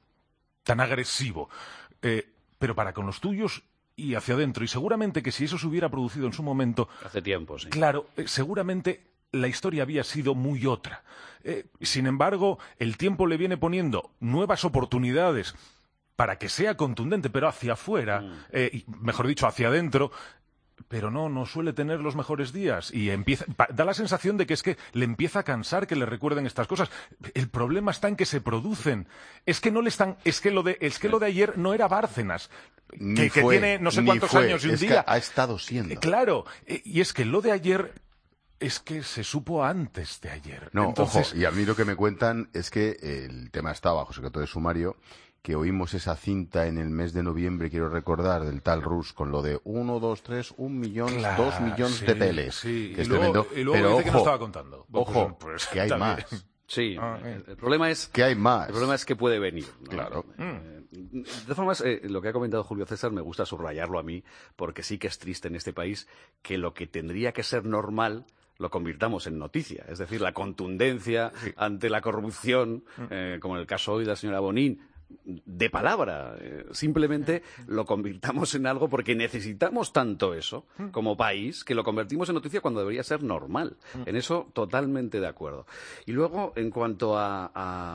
tan agresivo. Eh, pero para con los tuyos y hacia adentro. Y seguramente que si eso se hubiera producido en su momento... Hace tiempo, sí. Claro, eh, seguramente la historia había sido muy otra. Eh, sin embargo, el tiempo le viene poniendo nuevas oportunidades para que sea contundente, pero hacia afuera, Mm. eh, y, mejor dicho, hacia adentro... Pero no, no suele tener los mejores días y empieza, pa- da la sensación de que es que le empieza a cansar que le recuerden estas cosas. El problema está en que se producen. Es que no le están, es que lo de, es que lo de ayer no era Bárcenas, Ni que, que fue, tiene no sé ni cuántos fue. años y un Es que día. ha estado siendo. Eh, Claro, eh, y es que lo de ayer es que se supo antes de ayer. No, Entonces, ojo, y a mí lo que me cuentan es que el tema está bajo secreto de sumario, que oímos esa cinta en el mes de noviembre, quiero recordar, del tal Rus, con lo de uno, dos, tres, un millón, Claro, dos millones sí, de teles. sí. Que Y es luego- tremendo. y luego Pero dice que no ojo, estaba contando. Pues, ojo, pues, que hay también. más. Sí, Ah, el, el problema es... Que hay más. El problema es que puede venir, ¿no? Claro. Eh, de todas formas, eh, lo que ha comentado Julio César me gusta subrayarlo a mí, porque sí que es triste en este país que lo que tendría que ser normal lo convirtamos en noticia. Es decir, la contundencia ante la corrupción, eh, como en el caso hoy de la señora Bonín, de palabra. Eh, simplemente lo convirtamos en algo porque necesitamos tanto eso como país que lo convertimos en noticia cuando debería ser normal. En eso totalmente de acuerdo. Y luego, en cuanto a,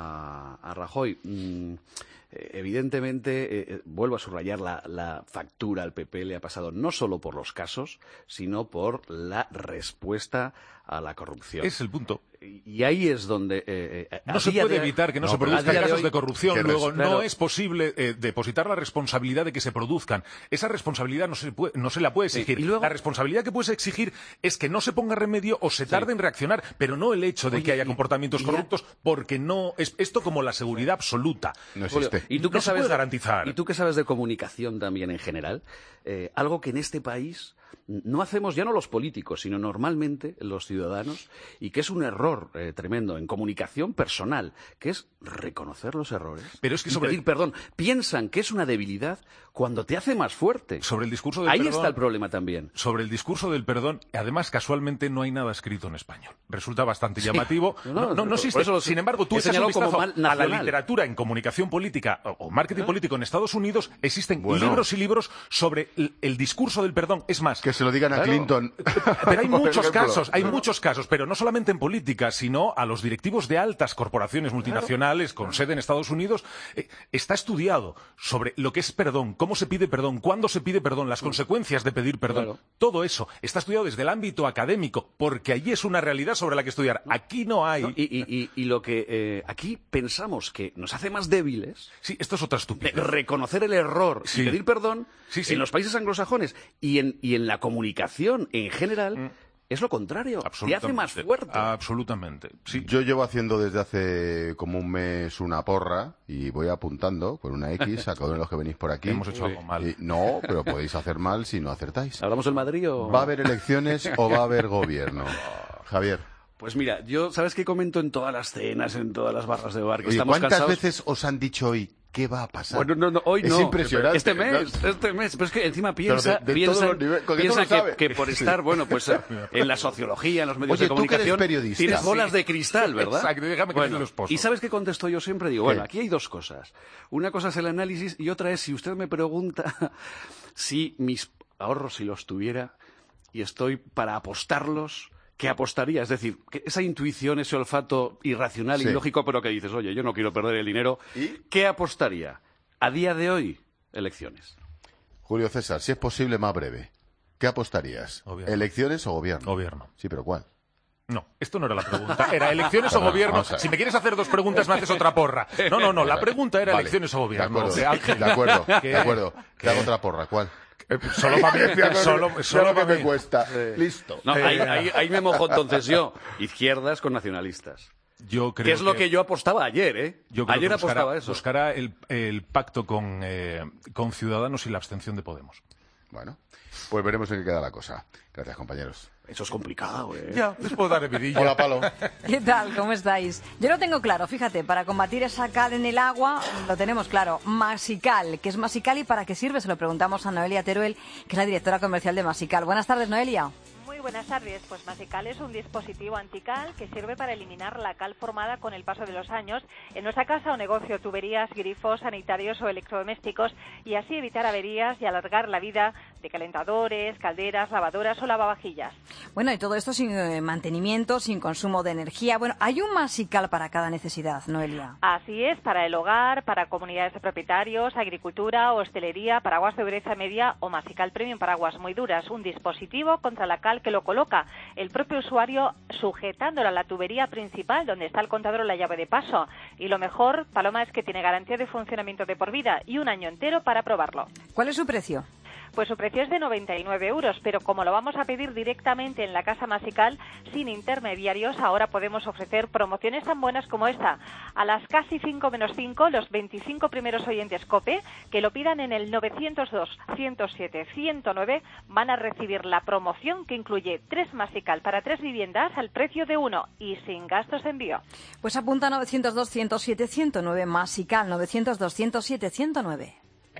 a, a Rajoy, mmm, evidentemente, eh, vuelvo a subrayar, la, la factura al P P le ha pasado no solo por los casos, sino por la respuesta a la corrupción. Es el punto. Y ahí es donde... Eh, eh, no se puede evitar que no, no se produzcan casos de, hoy, de corrupción. Luego, claro, no es posible eh, depositar la responsabilidad de que se produzcan. Esa responsabilidad no se, puede, no se la puede exigir. Sí, y luego, la responsabilidad que puedes exigir es que no se ponga remedio o se tarde sí. en reaccionar, pero no el hecho de Oye, que haya comportamientos y, corruptos, porque no es esto como la seguridad absoluta. No existe. ¿Y tú no se puede garantizar. Y tú que sabes de comunicación también en general, eh, algo que en este país no hacemos ya no los políticos, sino normalmente los ciudadanos, y que es un error eh, tremendo en comunicación personal, que es reconocer los errores. Pero es que sobre... y pedir perdón. Piensan que es una debilidad cuando te hace más fuerte. Sobre el discurso del Ahí perdón, está el problema también. Sobre el discurso del perdón, además, casualmente no hay nada escrito en español. Resulta bastante sí. llamativo. No, no, no, no existe. Lo, Sin embargo, tú echas un vistazo a la literatura en comunicación política o marketing ¿Eh? político en Estados Unidos, existen bueno. libros y libros sobre el, el discurso del perdón. Es más... Que se lo digan a claro. Clinton. Pero hay muchos casos, hay muchos casos, pero no solamente en política, sino a los directivos de altas corporaciones multinacionales claro. con sede en Estados Unidos. Eh, está estudiado sobre lo que es perdón, cómo se pide perdón, cuándo se pide perdón, las consecuencias de pedir perdón. Claro. Todo eso está estudiado desde el ámbito académico, porque allí es una realidad sobre la que estudiar. Aquí no hay... No, y, y, y, y lo que eh, aquí pensamos que nos hace más débiles... Sí, esto es otra estupidez. Reconocer el error sí. y pedir perdón sí, sí. en los países anglosajones y en, y en la comunicación en general... Mm. Es lo contrario, te hace más fuerte. Absolutamente. Sí. Yo llevo haciendo desde hace como un mes una porra y voy apuntando con una X a cada uno de los que venís por aquí. Hemos hecho algo mal. Y, no, pero podéis hacer mal si no acertáis. ¿Hablamos del Madrid o...? ¿Va a haber elecciones o va a haber gobierno? Javier. Pues mira, yo, ¿sabes qué comento en todas las cenas, en todas las barras de bar? Que Oye, estamos ¿cuántas cansados? veces os han dicho hoy qué va a pasar? Bueno, no, no, hoy es no. impresionante. Este mes, ¿no? este mes. Pero es que encima piensa, de, de piensa, niveles, piensa que, que por estar, bueno, pues en la sociología, en los medios Oye, de comunicación, tú que eres periodista. tienes bolas sí. de cristal, ¿verdad? Exacto, déjame que bueno, los pozos. ¿Y sabes qué contesto yo siempre? Digo, bueno, aquí hay dos cosas. Una cosa es el análisis y otra es si usted me pregunta si mis ahorros, si los tuviera, y estoy para apostarlos... ¿Qué apostaría? Es decir, que esa intuición, ese olfato irracional sí. y lógico, pero que dices, oye, yo no quiero perder el dinero. ¿Y? ¿Qué apostaría? A día de hoy, elecciones. Julio César, si es posible, más breve. ¿Qué apostarías? Gobierno. ¿Elecciones o gobierno? Gobierno. Sí, pero ¿cuál? No, esto no era la pregunta. Era elecciones o gobierno. Si me quieres hacer dos preguntas, me haces otra porra. No, no, no. La pregunta era vale. elecciones o gobierno. De acuerdo, de acuerdo. De acuerdo. Te hago otra porra. ¿Cuál? Eh, solo para mí, solo, solo para me mí. cuesta. Eh. Listo. No, ahí, ahí, ahí me mojo entonces yo. Izquierdas con nacionalistas. Yo creo que es lo que, que yo apostaba ayer, ¿eh? Yo creo ayer que buscará, apostaba eso. Buscará el, el pacto con, eh, con Ciudadanos y la abstención de Podemos. Bueno, pues veremos en qué queda la cosa. Gracias, compañeros. Eso es complicado, ¿eh? Ya, les puedo dar de vidilla. Hola, Palo. ¿Qué tal? ¿Cómo estáis? Yo lo tengo claro, fíjate, para combatir esa cal en el agua, lo tenemos claro. Masical. ¿Qué es Masical y para qué sirve? Se lo preguntamos a Noelia Teruel, que es la directora comercial de Masical. Buenas tardes, Noelia. Muy buenas tardes. Pues Masical es un dispositivo antical que sirve para eliminar la cal formada con el paso de los años en nuestra casa o negocio, tuberías, grifos, sanitarios o electrodomésticos, y así evitar averías y alargar la vida de calentadores, calderas, lavadoras o lavavajillas. Bueno, y todo esto sin eh, mantenimiento, sin consumo de energía. Bueno, hay un Masical para cada necesidad, Noelia. Así es, para el hogar, para comunidades de propietarios, agricultura, hostelería, para aguas de dureza media o Masical Premium para aguas muy duras. Un dispositivo contra la cal que lo coloca el propio usuario sujetándolo a la tubería principal donde está el contador o la llave de paso. Y lo mejor, Paloma, es que tiene garantía de funcionamiento de por vida y un año entero para probarlo. ¿Cuál es su precio? Pues su precio es de noventa y nueve euros, pero como lo vamos a pedir directamente en la casa Masical, sin intermediarios, ahora podemos ofrecer promociones tan buenas como esta. A las casi cinco menos cinco, los veinticinco primeros oyentes COPE, que lo pidan en el novecientos dos, ciento siete, ciento nueve, van a recibir la promoción que incluye tres Masical para tres viviendas al precio de uno y sin gastos de envío. Pues apunta novecientos dos, ciento siete, ciento nueve, Masical, novecientos dos, ciento siete, ciento nueve.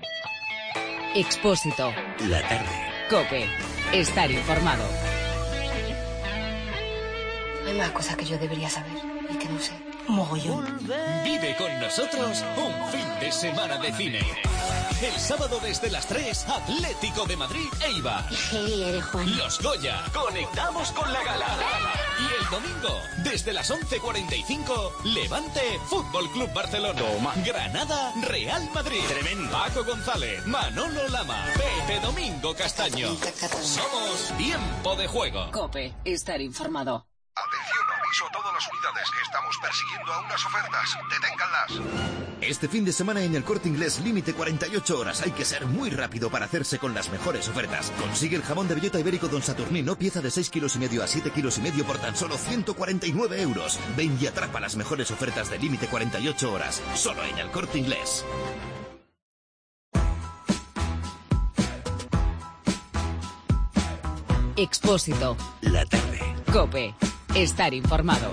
Expósito. La tarde. COPE. Estar informado. Hay más cosas que yo debería saber y que no sé. mogollón. Vive con nosotros un fin de semana de cine. El sábado desde las tres, Atlético de Madrid, Eibar. Heavy eres, Juan. Los Goya, conectamos con la gala. Y el domingo, desde las once cuarenta y cinco, Levante, Fútbol Club Barcelona. Toma. Granada, Real Madrid. Tremendo. Paco González, Manolo Lama, Pepe Domingo Castaño. Somos Tiempo de Juego. COPE, estar informado. Atención, aviso a todas las unidades. Estamos persiguiendo a unas ofertas. Deténganlas. Este fin de semana en el Corte Inglés, límite cuarenta y ocho horas. Hay que ser muy rápido para hacerse con las mejores ofertas. Consigue el jamón de bellota ibérico Don Saturnino, pieza de seis kilos y medio a siete kilos y medio por tan solo ciento cuarenta y nueve euros. Ven y atrapa las mejores ofertas de límite cuarenta y ocho horas. Solo en el Corte Inglés. Expósito. La tarde. COPE. Estar informado.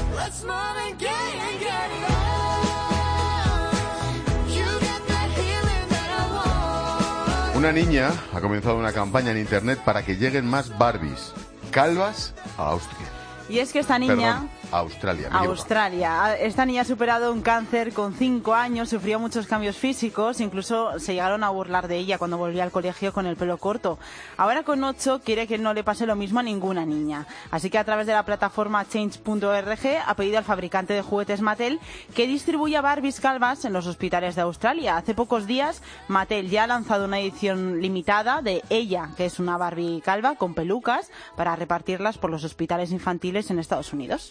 Una niña ha comenzado una campaña en internet para que lleguen más Barbies calvas a Austria. Y es que esta niña... Perdón, a Australia. me Australia. Esta niña ha superado un cáncer con cinco años, sufrió muchos cambios físicos, incluso se llegaron a burlar de ella cuando volvía al colegio con el pelo corto. Ahora con ocho quiere que no le pase lo mismo a ninguna niña. Así que a través de la plataforma change punto org ha pedido al fabricante de juguetes Mattel que distribuya Barbies calvas en los hospitales de Australia. Hace pocos días Mattel ya ha lanzado una edición limitada de ella, que es una Barbie calva con pelucas, para repartirlas por los hospitales infantiles en Estados Unidos.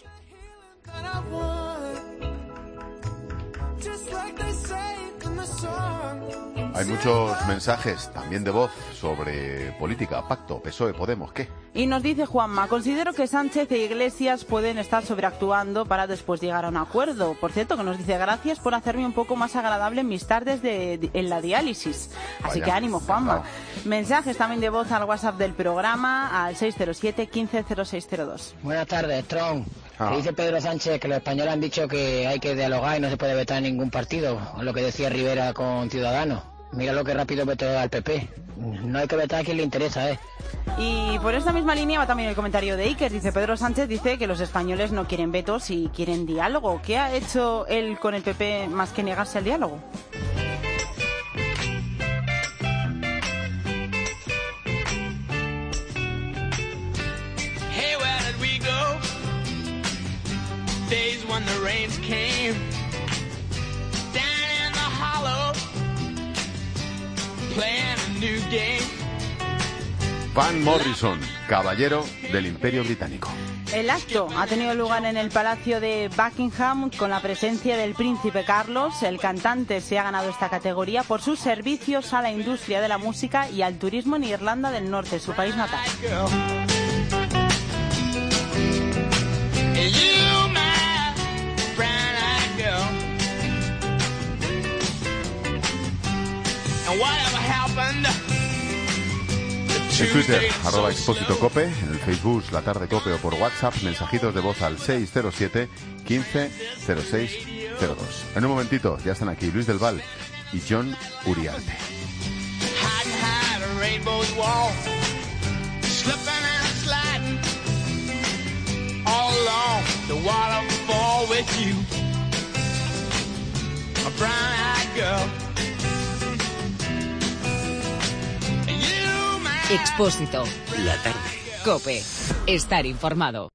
Hay muchos mensajes, también de voz, sobre política, pacto, P S O E, Podemos, ¿qué? Y nos dice Juanma, considero que Sánchez e Iglesias pueden estar sobreactuando para después llegar a un acuerdo. Por cierto, que nos dice, gracias por hacerme un poco más agradable en mis tardes de, en la diálisis. Así Vaya, que ánimo, Juanma. no. Mensajes también de voz al WhatsApp del programa, al seis cero siete, quince cero seis cero dos. Buenas tardes, Tron. Ah. Que dice Pedro Sánchez que los españoles han dicho que hay que dialogar y no se puede vetar ningún partido, lo que decía Rivera con Ciudadanos. Mira lo que rápido vetó al P P. No hay que vetar a quien le interesa, ¿eh? Y por esta misma línea va también el comentario de Iker. Dice, Pedro Sánchez dice que los españoles no quieren vetos y quieren diálogo. ¿Qué ha hecho él con el P P más que negarse al diálogo? Hey, where did we go? Days when the rains came down in the hollow, playing a new game. Van Morrison, caballero del Imperio Británico. El acto ha tenido lugar en el Palacio de Buckingham con la presencia del príncipe Carlos. El cantante se ha ganado esta categoría por sus servicios a la industria de la música y al turismo en Irlanda del Norte, su país natal. En Twitter, arroba Expósito Cope, en el Facebook, La Tarde Cope, o por WhatsApp, mensajitos de voz al seis cero siete, quince cero seis cero dos. En un momentito, ya están aquí Luis del Val y John Uriarte. Expósito. La tarde. COPE. Estar informado.